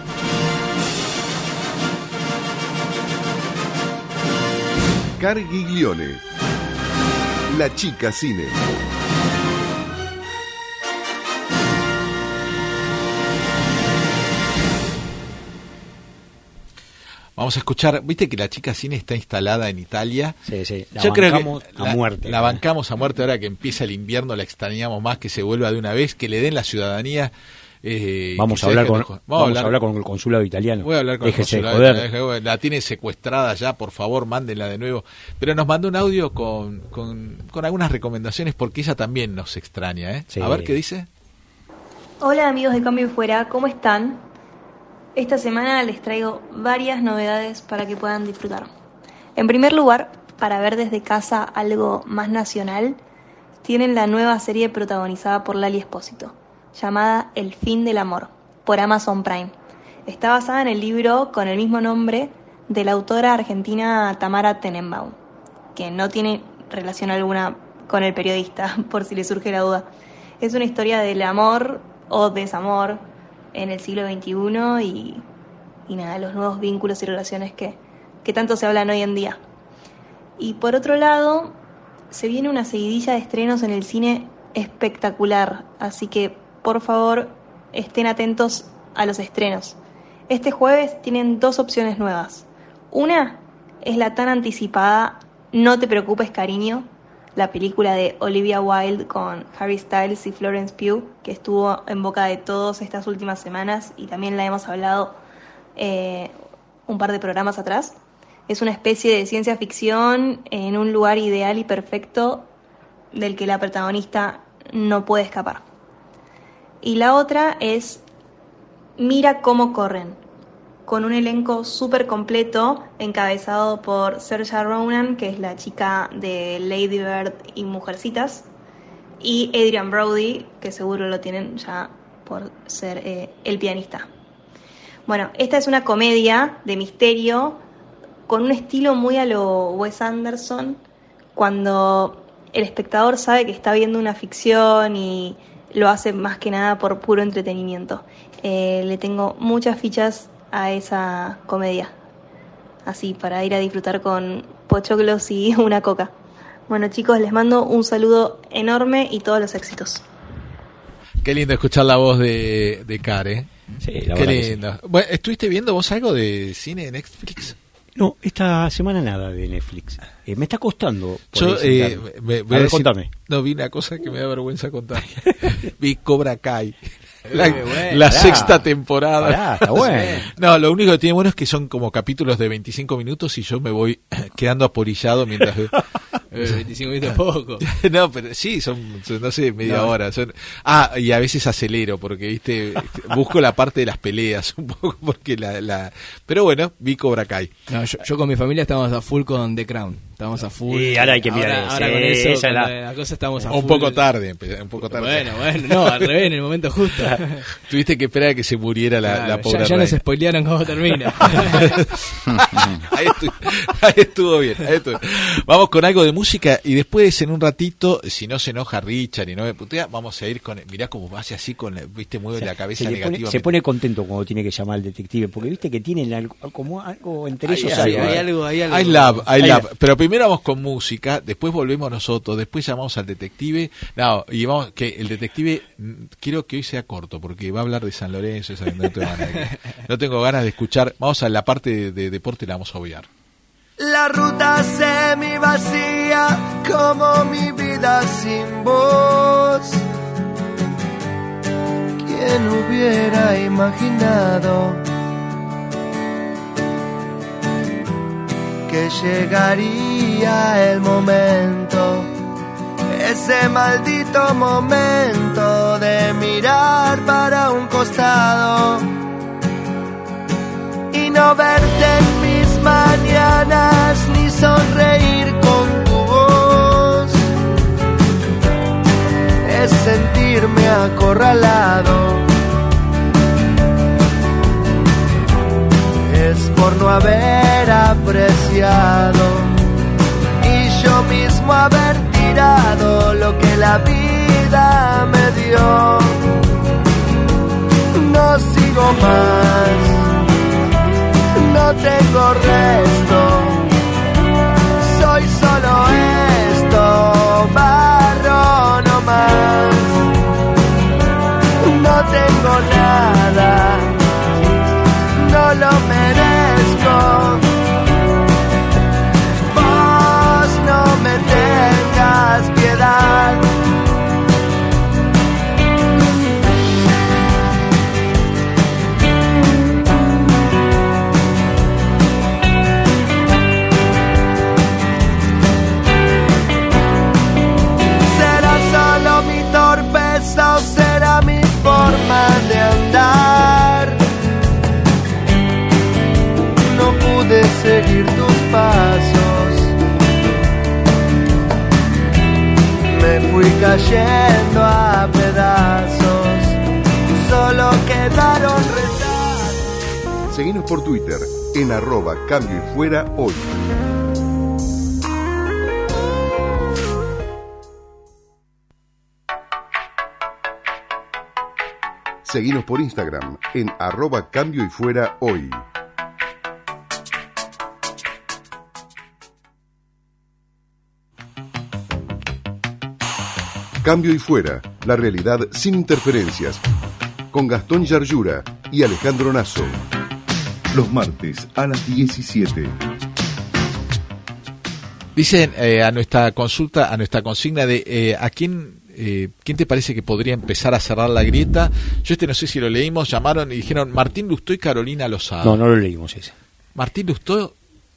Cargiglione, la chica cine. Vamos a escuchar, viste que la chica cine está instalada en Italia. Sí, sí, la Yo creo bancamos que a la, muerte. La bancamos a muerte ahora que empieza el invierno, la extrañamos más, que se vuelva de una vez, que le den la ciudadanía. Eh, vamos a hablar con, de, vamos, vamos a hablar, hablar con el consulado italiano. Voy a hablar con Déjese el consulado italiano. La tiene secuestrada ya, por favor, mándenla de nuevo. Pero nos mandó un audio con, con, con algunas recomendaciones porque ella también nos extraña. ¿eh? Sí. A ver qué dice. Hola amigos de Cambio y Fuera, ¿cómo están? Esta semana les traigo varias novedades para que puedan disfrutar. En primer lugar, para ver desde casa algo más nacional, tienen la nueva serie protagonizada por Lali Espósito, llamada El fin del amor, por Amazon Prime. Está basada en el libro con el mismo nombre de la autora argentina Tamara Tenenbaum, que no tiene relación alguna con el periodista, por si le surge la duda. Es una historia del amor o desamor en el siglo veintiuno y, y nada, los nuevos vínculos y relaciones que, que tanto se hablan hoy en día. Y por otro lado, se viene una seguidilla de estrenos en el cine espectacular, así que por favor estén atentos a los estrenos. Este jueves tienen dos opciones nuevas. Una es la tan anticipada No te preocupes cariño, la película de Olivia Wilde con Harry Styles y Florence Pugh, que estuvo en boca de todos estas últimas semanas y también la hemos hablado eh, un par de programas atrás. Es una especie de ciencia ficción en un lugar ideal y perfecto del que la protagonista no puede escapar. Y la otra es Mira cómo corren, con un elenco súper completo encabezado por Saoirse Ronan, que es la chica de Lady Bird y Mujercitas, y Adrian Brody, que seguro lo tienen ya por ser eh, el pianista. Bueno, esta es una comedia de misterio con un estilo muy a lo Wes Anderson, cuando el espectador sabe que está viendo una ficción y lo hace más que nada por puro entretenimiento. Eh, le tengo muchas fichas a esa comedia, así para ir a disfrutar con pochoclos y una coca. Bueno chicos, les mando un saludo enorme y todos los éxitos. Qué lindo escuchar la voz de, de Care. Sí, la Qué verdad lindo. que sí. Bueno, ¿estuviste viendo vos algo de cine de Netflix? No, esta semana nada de Netflix. Eh, me está costando. por Yo, ahí eh, sentarme. me, a voy a ver, decir- contame. No, vi una cosa que me da vergüenza contar. Vi Cobra Kai. La, Eh, bueno, la pará. sexta temporada. Pará, está bueno. No, lo único que tiene bueno es que son como capítulos de veinticinco minutos y yo me voy quedando aporillado mientras veo. Eh, veinticinco minutos poco. No, pero sí, son, son, no sé, media No. hora. Son... Ah, y a veces acelero porque, viste, busco la parte de las peleas un poco porque la... la... Pero bueno, vi Cobra Kai. No, yo, yo con mi familia estamos a full con The Crown. Estamos a full. Y ahora hay que mirar ahora, eso. ahora con Sí, eso, esa con la- la, la cosa estamos a Un full. poco tarde, empe- un poco tarde. Bueno, bueno, no, al revés, en el momento justo. Tuviste que esperar a que se muriera la, Claro, la pobre ya, ya nos reina. spoilearon cómo termina. ahí, estuvo, ahí estuvo bien, ahí estuvo. Vamos con algo de música y después en un ratito, si no se enoja Richard y no me putea, vamos a ir con, mirá cómo hace así con, viste, mueve la cabeza se, le pone, negativamente. se pone contento cuando tiene que llamar al detective, porque viste que tienen algo, como algo entre Ahí ellos. hay, algo, hay ¿eh? algo, hay algo. I love, I I love. love. Pero primero vamos con música, después volvemos nosotros, después llamamos al detective. No, y vamos, que el detective, mm, quiero que hoy sea corto, porque va a hablar de San Lorenzo, esa, no, tengo ganas de, no tengo ganas de escuchar. Vamos a la parte de, de deporte, la vamos a obviar. La ruta semi vacía como mi vida sin voz. ¿Quién hubiera imaginado que llegaría el momento, ese maldito momento de mirar para un costado y no verte en mis mañanas ni sonreír con tu voz? Es sentirme acorralado, es por no haber apreciado y yo mismo haber tirado lo que la vida me dio. No sigo más, no tengo resto, soy solo esto, barro no más. No tengo nada, no lo merezco, cayendo a pedazos, solo quedaron retazos. Seguinos por Twitter en arroba Cambio y Fuera Hoy. Seguinos por Instagram en arroba Cambio y Fuera Hoy. Cambio y Fuera, la realidad sin interferencias, con Gastón Yarlura y Alejandro Nasso. Los martes a las diecisiete. Dicen eh, a nuestra consulta, a nuestra consigna de eh, a quién eh, quién te parece que podría empezar a cerrar la grieta. Yo este no sé si lo leímos, llamaron y dijeron Martín Lustó y Carolina Lozada. No, no lo leímos ese. Martín Lustó.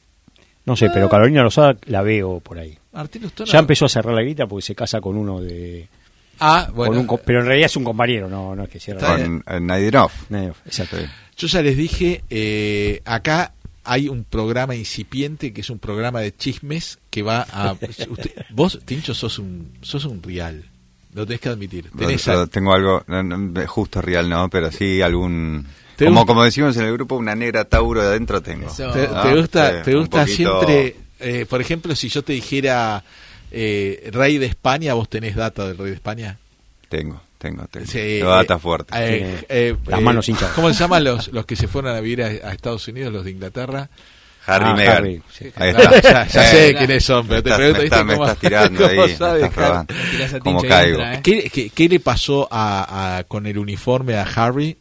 No sé, pero Carolina Lozada la veo por ahí. Martín Lustó no. Ya empezó a cerrar la grita porque se casa con uno de... Ah, bueno. Un, pero en realidad es un compañero, no, no es que cierra. Con eh, Naidenov. Exacto. Yo ya les dije, eh, acá hay un programa incipiente que es un programa de chismes que va a... Usted, vos, Tincho, sos un sos un real. Lo tenés que admitir. Tenés Yo a... tengo algo, no, no, justo real no, pero sí algún... ¿Te Como, gusta? como decimos en el grupo, una negra Tauro de adentro tengo. Eso. ¿Te, ¿no? te gusta, Sí, te un gusta poquito- siempre, eh, por ejemplo, si yo te dijera eh, rey de España, ¿vos tenés data del rey de España? Tengo, tengo, tengo. Sí, Tengo data fuerte. eh, Tiene eh, las eh, manos hinchadas. ¿Cómo se llaman los, los que se fueron a vivir a, a Estados Unidos, los de Inglaterra? Harry Ah, Meghan. Harry, sí. Ahí No, está. ya, ya Eh, sé quiénes son, pero me te estás- pregunto, me ¿viste estás- me cómo- estás tirando cómo ahí, me sabe, estás Harry? robando. Tirás a Como Tincho y caigo. entra, ¿eh? ¿Qué, qué, qué le pasó a, a- con el uniforme a Harry?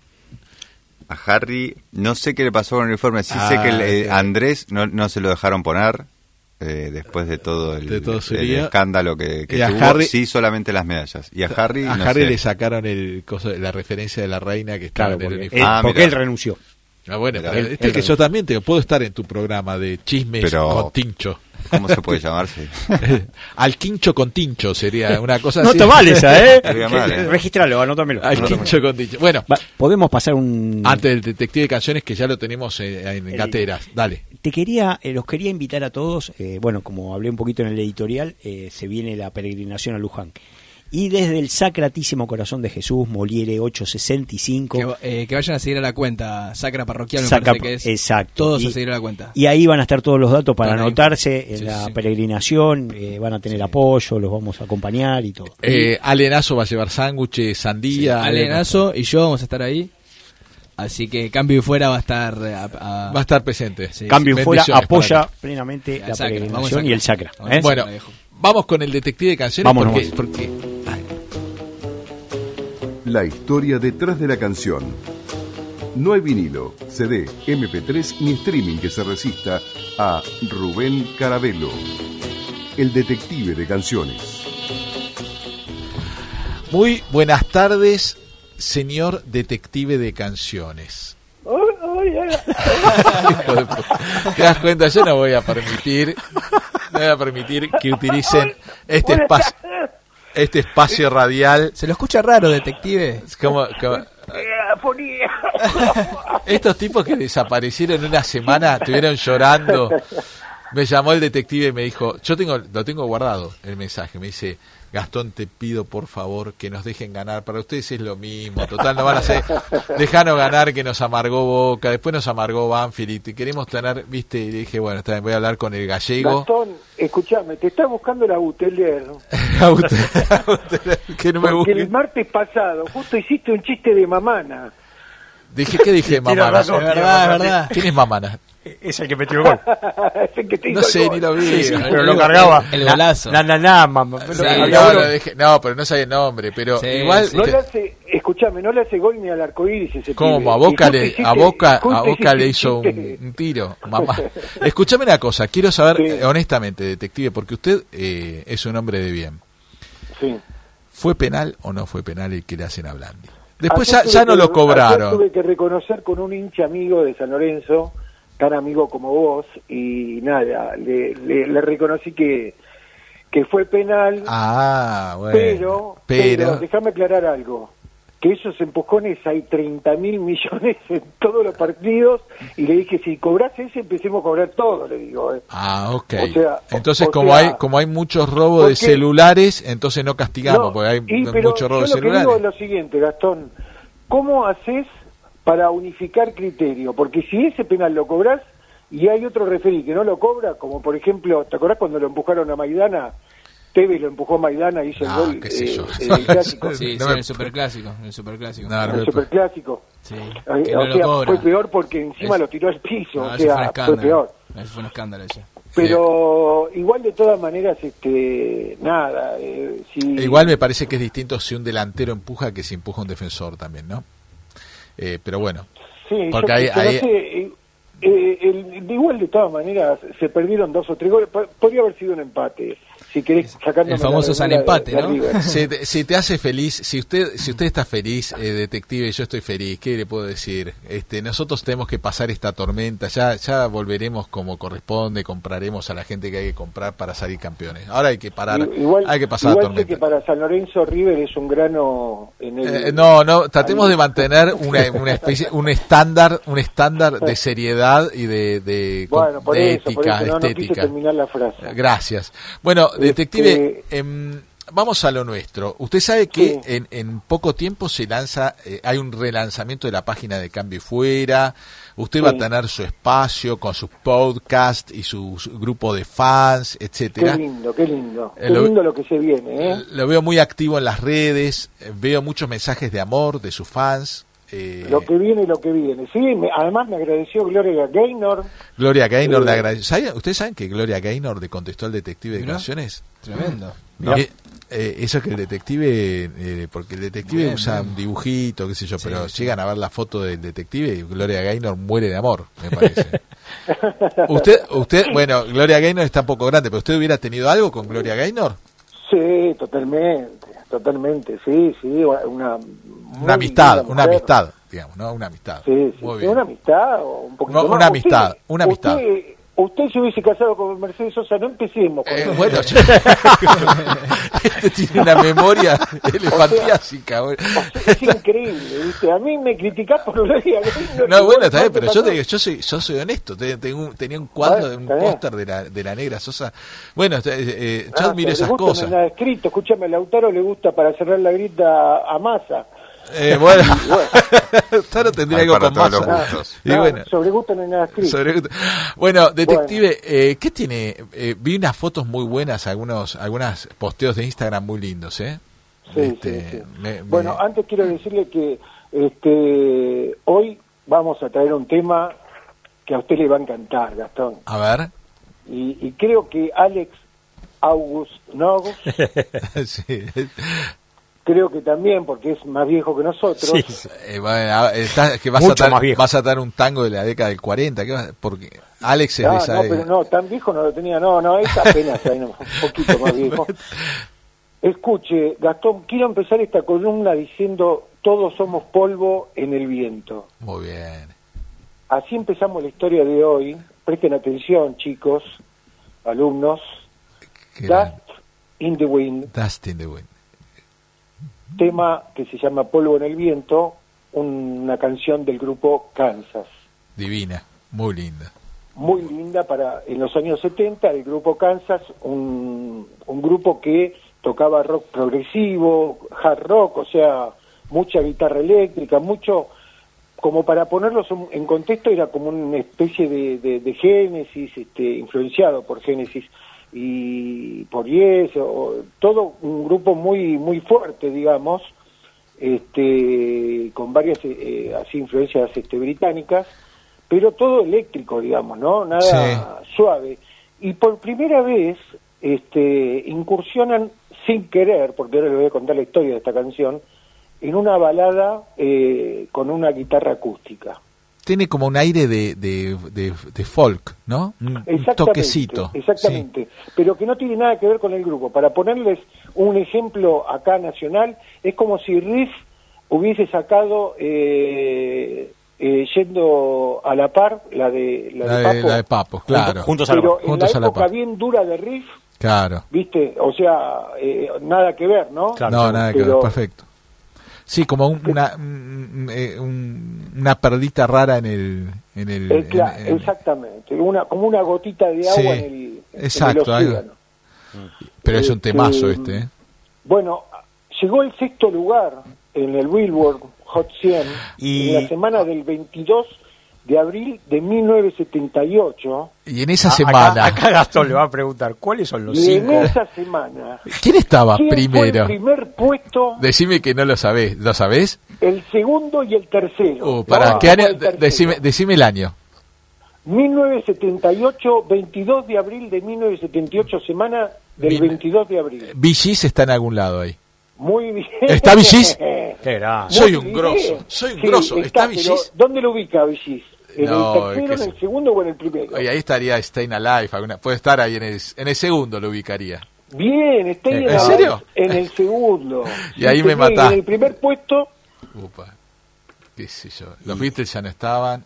A Harry, no sé qué le pasó con el uniforme, sí Ah, sé que el, eh, claro. Andrés no, no se lo dejaron poner eh, después de todo el, De todo su el lío. escándalo que, que Y a tuvo, Harry- sí solamente las medallas. Y a Harry, a no Harry sé. le sacaron el coso, la referencia de la reina que estaba Claro, en el porque, uniforme. él, Ah, porque mirá. él renunció. Ah, bueno, Mira, pero él- este él que yo renunció. también te puedo estar en tu programa de chismes Pero- con Tincho. ¿Cómo se puede llamarse? Al quincho con Tincho sería una cosa No así. está mal esa, ¿eh? Sería mal, ¿eh? Registralo, anótamelo. Al anótamelo. quincho con Tincho. Bueno, Va, podemos pasar un... antes del detective de canciones que ya lo tenemos en, en El- gateras. Dale. Te quería, eh, los quería invitar a todos, eh, bueno, como hablé un poquito en el editorial, eh, se viene la peregrinación a Luján. Y desde el Sacratísimo Corazón de Jesús, Moliere ochocientos sesenta y cinco... Que, eh, que vayan a seguir a la cuenta Sacra Parroquial, me Sacra- parece que es. exacto. Todos Y- a seguir a la cuenta. Y ahí van a estar todos los datos para Para anotarse en sí, la sí. peregrinación, eh, van a tener apoyo, los vamos a acompañar y todo. Eh, Alenazo va a llevar sándwiches, sandía. Ale Nazo y yo vamos a estar ahí. Así que Cambio y Fuera va a estar. eh, a- a- Va a estar presente. Sí, Cambio sí. fuera Bendiciones apoya para plenamente Al la Sacra, peregrinación vamos al y el Sacra. Sacra. Vamos ¿eh? al Bueno, Sacra, viejo. vamos con el detective de canciones Vamos porque, nomás. porque ay, La historia detrás de la canción. No hay vinilo, C D, eme pe tres ni streaming que se resista a Rubén Carabello, el detective de canciones. muy buenas tardes, señor detective de canciones. Hijo de puta. ¿Te das cuenta? Yo no voy a permitir, no voy a permitir que utilicen este espacio, este espacio radial Se lo escucha raro, detective. como, como- estos tipos que desaparecieron una semana, estuvieron llorando. Me llamó el detective y me dijo, yo tengo, lo tengo guardado el mensaje, me dice, Gastón, te pido por favor que nos dejen ganar, para ustedes es lo mismo, total no van a hacer, dejanos ganar que nos amargó Boca, después nos amargó Banfield y te queremos tener, viste, y dije, bueno, está bien, voy a hablar con el gallego. Gastón, escúchame, te está buscando la Buteler. A usted- a usted, que no me Porque busquen. el martes pasado justo hiciste un chiste de mamana. Dije, ¿qué dije, mamana? razón, Es verdad, es verdad. ¿Quién es mamana? Es el que metió el gol. Ese que te No hizo el sé, gol. ni lo vi. Sí, sí, No, pero el- lo cargaba. el golazo. Na, na, na, mamá. Sí, Había no, uno- lo dejé- no, pero no sabía el nombre, pero Sí, igual... sí. No te- le hace, escúchame, no le hace gol ni al arcoíris ese ¿Cómo? pibe. A Boca, Y justo le, hiciste- a Boca, justo a Boca hiciste le hizo un, chiste. un tiro, mamá. Escúchame una cosa, quiero saber Sí. eh, honestamente, detective, porque usted eh, es un hombre de bien. Sí. ¿Fue penal o no fue penal el que le hacen a Blandi? Después ya, Ayer ya tuve no que- lo ayer cobraron. tuve que reconocer con un hincha amigo de San Lorenzo, tan amigo como vos, y nada, le, le, le reconocí que, que fue penal, Ah, bueno. pero, pero pero déjame aclarar algo. que esos empujones hay treinta mil millones en todos los partidos, y le dije, si cobras ese, empecemos a cobrar todo, le digo. ¿eh? Ah, ok. O sea, entonces, o como sea, hay como hay muchos robos de porque- celulares, entonces no castigamos, no, porque hay y, pero muchos robos de yo lo que celulares. digo es lo siguiente, Gastón, ¿cómo haces para unificar criterio? Porque si ese penal lo cobras y hay otro referí que no lo cobra, como por ejemplo, ¿te acordás cuando lo empujaron a Maidana? Tevez lo empujó a Maidana y hizo Ah, el gol qué sé eh, yo. en el clásico. Sí, No sí, me- en el superclásico, en el superclásico. No, no el me- superclásico. Sí, Eh, que no o lo sea, cobra. fue peor porque encima Es- lo tiró al piso, No, o eso fue un sea, fue escándalo. peor. Eso fue un escándalo eso. Pero igual de todas maneras, este, nada, eh, si... Igual me parece que es distinto si un delantero empuja que si empuja un defensor también, ¿no? Eh, pero bueno, Sí, porque yo- hay- pero hay- no sé, eh, eh, el- de igual de todas maneras se perdieron dos o tres goles, Po- podría haber sido un empate, si querés, sacándome el famoso la San remera Empate, de- de ¿no? River. si te, si te hace feliz, si usted si usted está feliz, eh, detective, y yo estoy feliz, ¿qué le puedo decir? Este, nosotros tenemos que pasar esta tormenta, ya ya volveremos como corresponde, compraremos a la gente que hay que comprar para salir campeones. Ahora hay que parar, I- igual, hay que pasar la igual sé tormenta. que para San Lorenzo River es un grano en el... Eh, no, no, tratemos ahí. de mantener una, una especie, un estándar, un estándar de seriedad y de, de, Bueno, por de eso, por ética, eso no, no quise estética. terminar la frase. Gracias. Bueno, detective, Este- em, vamos a lo nuestro. Usted sabe que Sí. en, en poco tiempo se lanza, eh, hay un relanzamiento de la página de Cambio y Fuera. Usted Sí. va a tener su espacio con sus podcasts y su, su grupo de fans, etcétera. Qué lindo, qué lindo. Eh, Qué lo- lindo lo que se viene, ¿eh? Lo veo muy activo en las redes, eh, veo muchos mensajes de amor de sus fans. eh, Lo que viene, lo que viene. Sí, me- además me agradeció Gloria Gaynor. Gloria Gaynor eh, le agradeció. ¿Sabe- ¿Ustedes saben que Gloria Gaynor le contestó al detective de Mirá. canciones? Tremendo. Eh, eh, eso que el detective, eh, porque el detective Bien, usa bien. un dibujito, qué sé yo, Sí, pero sí. llegan a ver la foto del detective y Gloria Gaynor muere de amor, me parece. usted, usted, bueno, Gloria Gaynor está un poco grande, pero ¿usted hubiera tenido algo con Gloria Gaynor? Sí, totalmente, totalmente, sí, sí, una... Una muy amistad, linda una mujer. amistad, digamos, ¿no? Una amistad. Sí, sí, Muy sí, bien. una amistad o un poquito No, más. una amistad, Usted- una amistad. Usted, usted se hubiese casado con Mercedes Sosa, no empecemos con Eh, eso. bueno, este tiene una memoria elefantiásica. bueno. O sea, es increíble, ¿viste? A mí me criticás por Gloria Gaynor. No, y bueno, vos está bien, no te pero yo, pasó. te, yo soy yo soy honesto. Te- tengo un- tenía un cuadro, Ah, de un está bien. póster de la, de la negra Sosa. Bueno, eh, eh, yo Ah, admiro pero esas le gusta, cosas. No hay nada escrito, escúchame, a Lautaro le gusta para cerrar la grita a Massa. Eh, bueno, Lautaro tendría Hay algo para con todos los masa. gustos. Y Ah, bueno, sobre gusto no hay nada escrito. sobre- bueno, detective, Eh, ¿qué tiene? Eh, vi unas fotos muy buenas, algunos algunas posteos de Instagram muy lindos, ¿eh? Sí, Este, sí, sí. me- me- Bueno, antes quiero decirle que este hoy vamos a traer un tema que a usted le va a encantar, Gastón. a ver. Y, y creo que Alex August Nogus, Sí. creo que también, porque es más viejo que nosotros. Sí, sí. Eh, bueno, a- está- que vas a, Mucho atar, más viejo. vas a atar un tango de la década del cuarenta, ¿qué vas- porque Alex es Ah, de esa no, pero no, tan viejo no lo tenía, no, no, es apenas ahí nomás, un poquito más viejo. Escuche, Gastón, quiero empezar esta columna diciendo todos somos polvo en el viento. Muy bien. Así empezamos la historia de hoy. Presten atención, chicos, alumnos. Qué gran- Dust in the Wind, Dust in the Wind. tema que se llama Polvo en el Viento, una canción del grupo Kansas. Divina, muy linda. Muy linda para en los años setenta, el grupo Kansas, un, un grupo que tocaba rock progresivo, hard rock, o sea, mucha guitarra eléctrica, mucho, como para ponerlos en- en contexto, era como una especie de, de, de Génesis, este, influenciado por Génesis y por Yes, o, todo un grupo muy muy fuerte, digamos, este, con varias eh, eh, así influencias este, británicas, pero todo eléctrico, digamos, ¿no? Nada suave. Y por primera vez este, incursionan sin querer, porque ahora les voy a contar la historia de esta canción, en una balada eh, con una guitarra acústica. Tiene como un aire de, de, de, de folk, ¿no? Un, un Exactamente, toquecito. exactamente, pero que no tiene nada que ver con el grupo. Para ponerles un ejemplo acá nacional, es como si Riff hubiese sacado eh, eh, yendo a la par la de la, La de de, Papo, la de Papo, claro. Juntos a la pero par. en Juntos la a la época par. bien dura de Riff, Claro. viste, o sea, eh, nada que ver, ¿no? Claro, no, seguro. nada que Pero- ver, perfecto. Sí, como un- una un- eh, un- una perlita rara en el en el, Eh, claro, en- en- exactamente, una, como una gotita de agua Sí, en el, en exacto, el algo. océano. pero es un Este, temazo este, ¿eh? Bueno, llegó el sexto lugar en el Billboard Hot cien Y- en la semana del veintidós de abril de mil novecientos setenta y ocho. Y en esa A- semana, Acá, acá Gastón le va a preguntar cuáles son los Y en cinco. esa semana, ¿quién estaba ¿quién primero? fue el primer puesto, Decime que no lo sabés, ¿lo sabés? el segundo y el tercero? Uh, para Vamos qué año, con el tercero. decime, decime el año. mil novecientos setenta y ocho, veintidós de abril de mil novecientos setenta y ocho, semana del Mil- veintidós de abril. Bee Gees está en algún lado ahí. Muy bien. ¿Está Bee Gees? Qué grande. Soy Muy un bien. grosso, soy un Sí, grosso. ¿Está Bee pero Gees? ¿dónde lo ubica Bee Gees? ¿En No, el tercero, es que en el segundo o en el primero? Oye, ahí estaría Stayin' Alive, alguna, puede estar ahí en el, en el segundo lo ubicaría. Bien, está ¿En en, serio? en el segundo. Y ahí Sí, me sí, matás. En el primer puesto, Upa, qué sé yo. Los Beatles ya no estaban.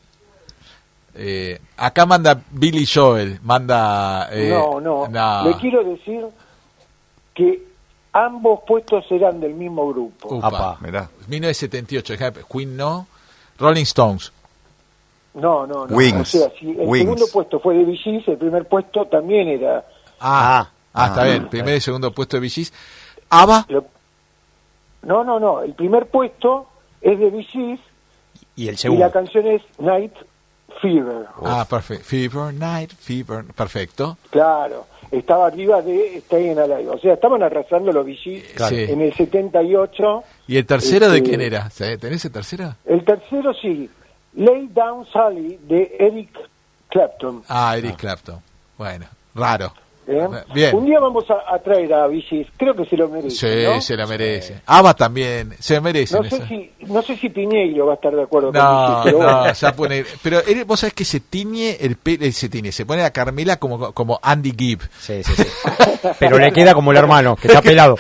Eh, acá manda Billy Joel, manda... eh, no, no, no. Le quiero decir que ambos puestos serán del mismo grupo. Upa. Apa. Mirá. mil novecientos setenta y ocho, déjame- Queen no. Rolling Stones. No, no, no. Wings. O sea, si el Wings. segundo puesto fue de Bee Gees, el primer puesto también era... Ah, ah, está Ah. bien. Primer y segundo puesto de Bee Gees. ABBA. lo- No, no, no. El primer puesto es de Bee Gees Y el y segundo. la canción es Night Fever. Ah, perfecto. Fever, Night, Fever. Perfecto. Claro. Estaba arriba de Stayin' Alive. O sea, estaban arrasando los Bee Gees Claro. Sí. en el setenta y ocho. ¿Y el tercero de Este- quién era? ¿Tenés el tercero? El tercero sí, Lay Down Sally de Eric Clapton. Ah, Eric Clapton. Bueno, raro. ¿eh? Bien. Un día vamos a, a traer a Bee Gees, creo que se lo merece. Sí, ¿no? se la merece. ABBA también, se merecen No sé eso. si no sé si Piñeiro va a estar de acuerdo con No, Bee Gees, pero no, bueno. ya pone. Pero él- vos sabés que se tiñe el pelo, se tiñe, se pone a Carmela como, como Andy Gibb. Sí, sí, sí. Pero le queda como el hermano, que está pelado.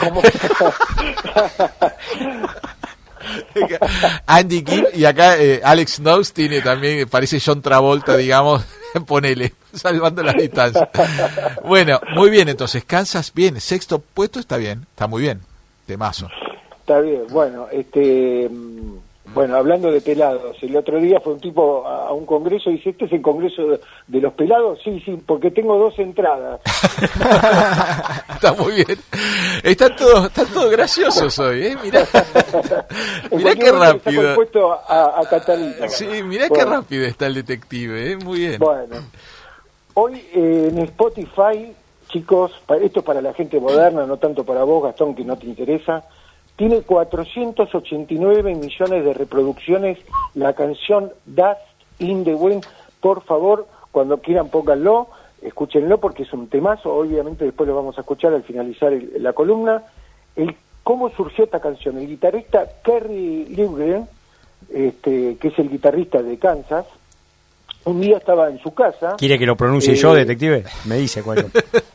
Andy Gibb y acá eh, Alex Knowles tiene también, parece John Travolta, digamos, ponele, salvando las distancias. Bueno, muy bien, entonces, Kansas, bien, sexto puesto está bien, está muy bien, temazo. Está bien, bueno, este mm, bueno, hablando de pelados, el otro día fue un tipo a, a un congreso y dice, ¿este es el congreso de, de los pelados? Sí, sí, porque tengo dos entradas. Está muy bien. Están todos, están todos graciosos hoy, ¿eh? Mirá, En mirá cualquier qué momento le saco el rápido. puesto a, a Catalina. Sí, mirá qué Bueno. rápido está el detective, ¿eh? Muy bien. Bueno, hoy eh, en Spotify, chicos, pa- esto es para la gente moderna, no tanto para vos, Gastón, que no te interesa, tiene cuatrocientos ochenta y nueve millones de reproducciones la canción Dust in the Wind. Por favor, cuando quieran pónganlo, escúchenlo porque es un temazo, obviamente después lo vamos a escuchar al finalizar el- la columna. El, ¿Cómo surgió esta canción? El guitarrista Kerry Livgren, este, que es el guitarrista de Kansas, un día estaba en su casa. ¿Quiere que lo pronuncie Eh, yo, detective? Me dice cuál.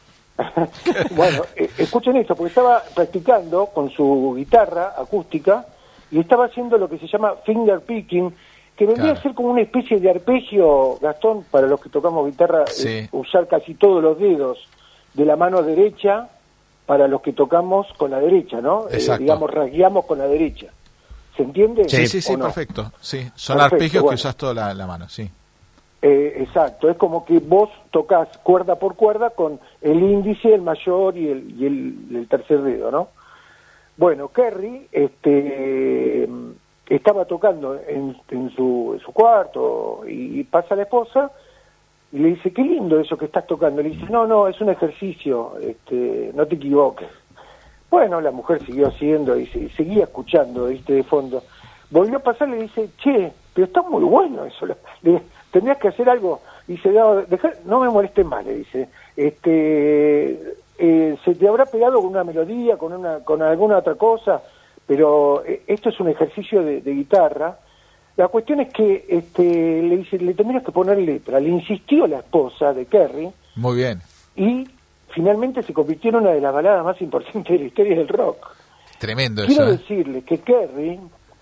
Bueno, eh, escuchen esto, porque estaba practicando con su guitarra acústica y estaba haciendo lo que se llama finger picking, que vendría Claro. a ser como una especie de arpegio, Gastón, para los que tocamos guitarra, Sí. eh, usar casi todos los dedos de la mano derecha para los que tocamos con la derecha, ¿no? Eh, Exacto. digamos, rasgueamos con la derecha. ¿Se entiende? Sí, sí, sí, ¿O no? perfecto. Sí, son Perfecto, arpegios bueno. que usas toda la, la mano, sí. Eh, exacto, es como que vos tocas cuerda por cuerda con el índice, el mayor y el, y el, el tercer dedo, ¿no? Bueno, Kerry este, estaba tocando en, en, su, en su cuarto y, y pasa la esposa y le dice, qué lindo eso que estás tocando. Le dice, no, no, es un ejercicio, este, no te equivoques. Bueno, la mujer siguió haciendo y, se, y seguía escuchando, ¿viste? De fondo. Volvió a pasar y le dice, che, pero está muy bueno eso. Le, tendrías que hacer algo. Dice, no, deja, no me molestes más, le dice. Este, eh, se te habrá pegado con una melodía, con una, con alguna otra cosa, pero eh, esto es un ejercicio de, de guitarra. La cuestión es que este, le dice, le tendrías que poner letra. Le insistió la esposa de Kerry Muy bien. y finalmente se convirtió en una de las baladas más importantes de la historia del rock. Tremendo Quiero eso, ¿eh? decirles que Kerry,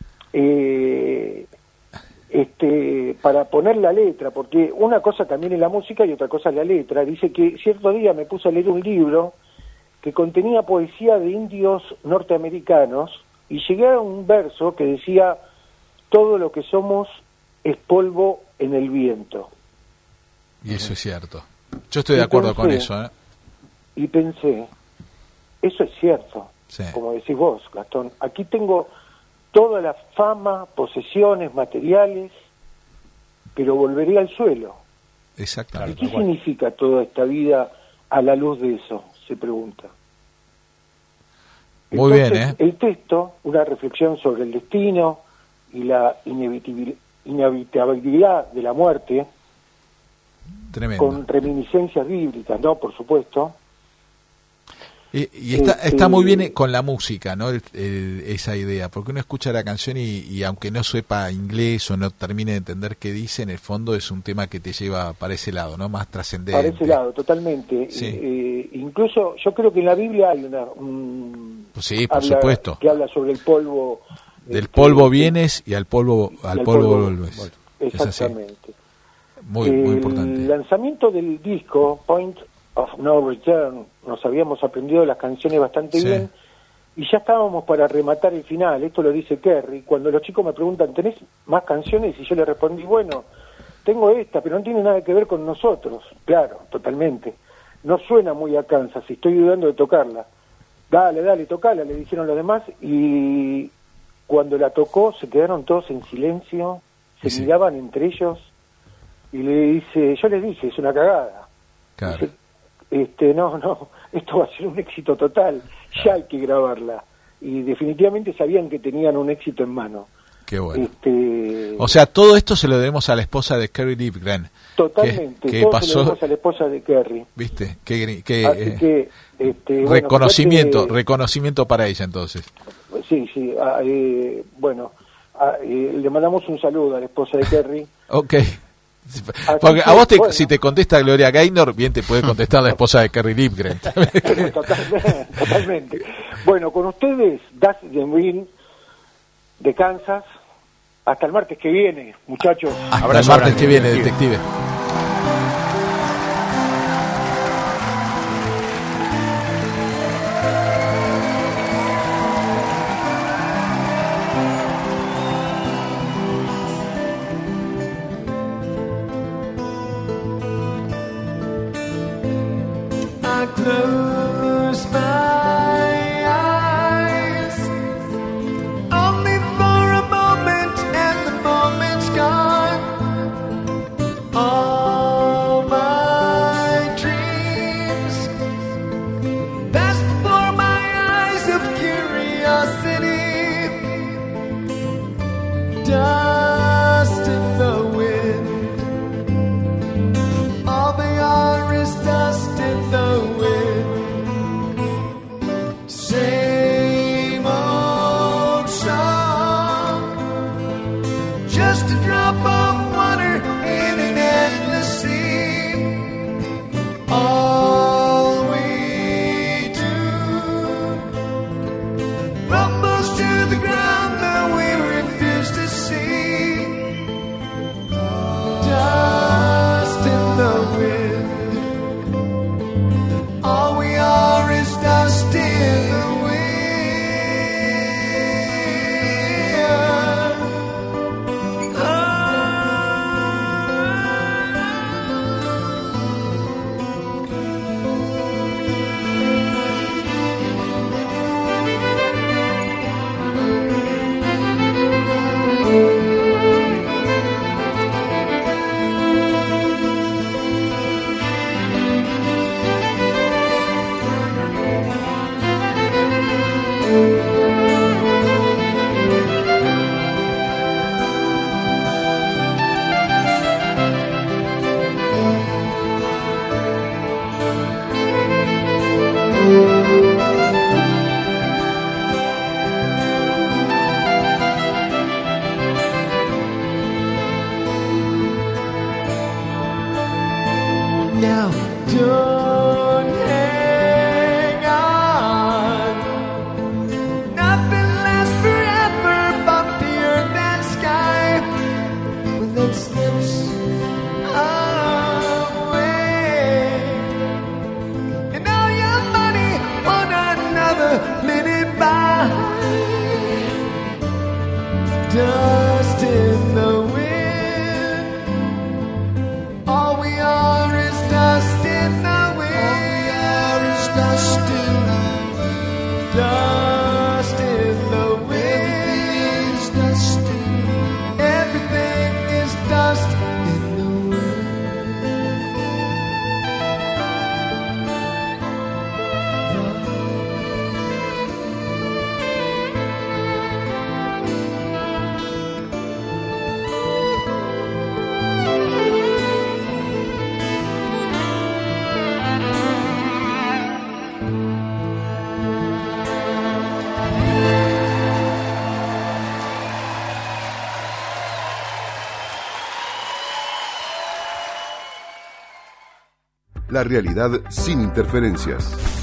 eh, este, para poner la letra, porque una cosa también es la música y otra cosa es la letra, dice que cierto día me puse a leer un libro que contenía poesía de indios norteamericanos y llegué a un verso que decía, todo lo que somos es polvo en el viento. Y eso es cierto. Yo estoy de acuerdo con eso, ¿eh? Y pensé, eso es cierto, sí. Como decís vos, Gastón. Aquí tengo toda la fama, posesiones, materiales, pero volveré al suelo. Exactamente. ¿Y qué significa toda esta vida a la luz de eso? Se pregunta. Muy Entonces, bien, ¿eh? El texto, una reflexión sobre el destino y la inevitabil- inevitabilidad de la muerte, Tremendo. con reminiscencias bíblicas, ¿no? Por supuesto. Y, y está, Este- está muy bien con la música, ¿no? El- el- esa idea, porque uno escucha la canción y, y aunque no sepa inglés o no termine de entender qué dice, en el fondo es un tema que te lleva para ese lado, ¿no? Más trascendente. Para ese lado, totalmente. Sí. Eh, incluso yo creo que en la Biblia hay una... un- Pues sí, por habla- supuesto. Que habla sobre el polvo. Del este, polvo vienes y al polvo y al al polvo, polvo volves. Es así. Exactamente. Muy, muy El importante. lanzamiento del disco, Point of No Return, nos habíamos aprendido las canciones bastante Sí. bien y ya estábamos para rematar el final. Esto lo dice Kerry. Cuando los chicos me preguntan, ¿tenés más canciones? Y yo les respondí, bueno, tengo esta, pero no tiene nada que ver con nosotros. Claro, totalmente. No suena muy a Kansas, y estoy dudando de tocarla. Dale, dale, tocala, le dijeron los demás, y cuando la tocó se quedaron todos en silencio, se Sí. miraban entre ellos, y le dice, yo les dije, es una cagada. Claro. Dice, este, no, no, esto va a ser un éxito total, ya hay que grabarla. Y definitivamente sabían que tenían un éxito en mano. Qué bueno. Este, O sea, todo esto se lo debemos a la esposa de Kerry Livgren. totalmente, que, que todo se pasó, lo debemos a la esposa de Kerry. ¿viste? Qué, qué, Así eh, que, este, bueno, reconocimiento, fíjate- reconocimiento para ella entonces. Sí, sí, ah, eh, bueno, ah, eh, le mandamos un saludo a la esposa de Kerry. Ok. Así Porque a que, vos, te, bueno. si te contesta Gloria Gaynor, bien te puede contestar la esposa de Kerry Livgren. totalmente, totalmente. Bueno, con ustedes, Dusty Green de Kansas. Hasta el martes que viene, muchachos. Hasta el Abrazo martes grande, que viene, detective. detective. I close my eyes only for a moment, and the moment's gone. All dust in the wind. All we are is dust in the wind. All we are is dust in the wind. Dust in the wind. Everything is dust in the wind. Everything is dust in the wind. La realidad sin interferencias.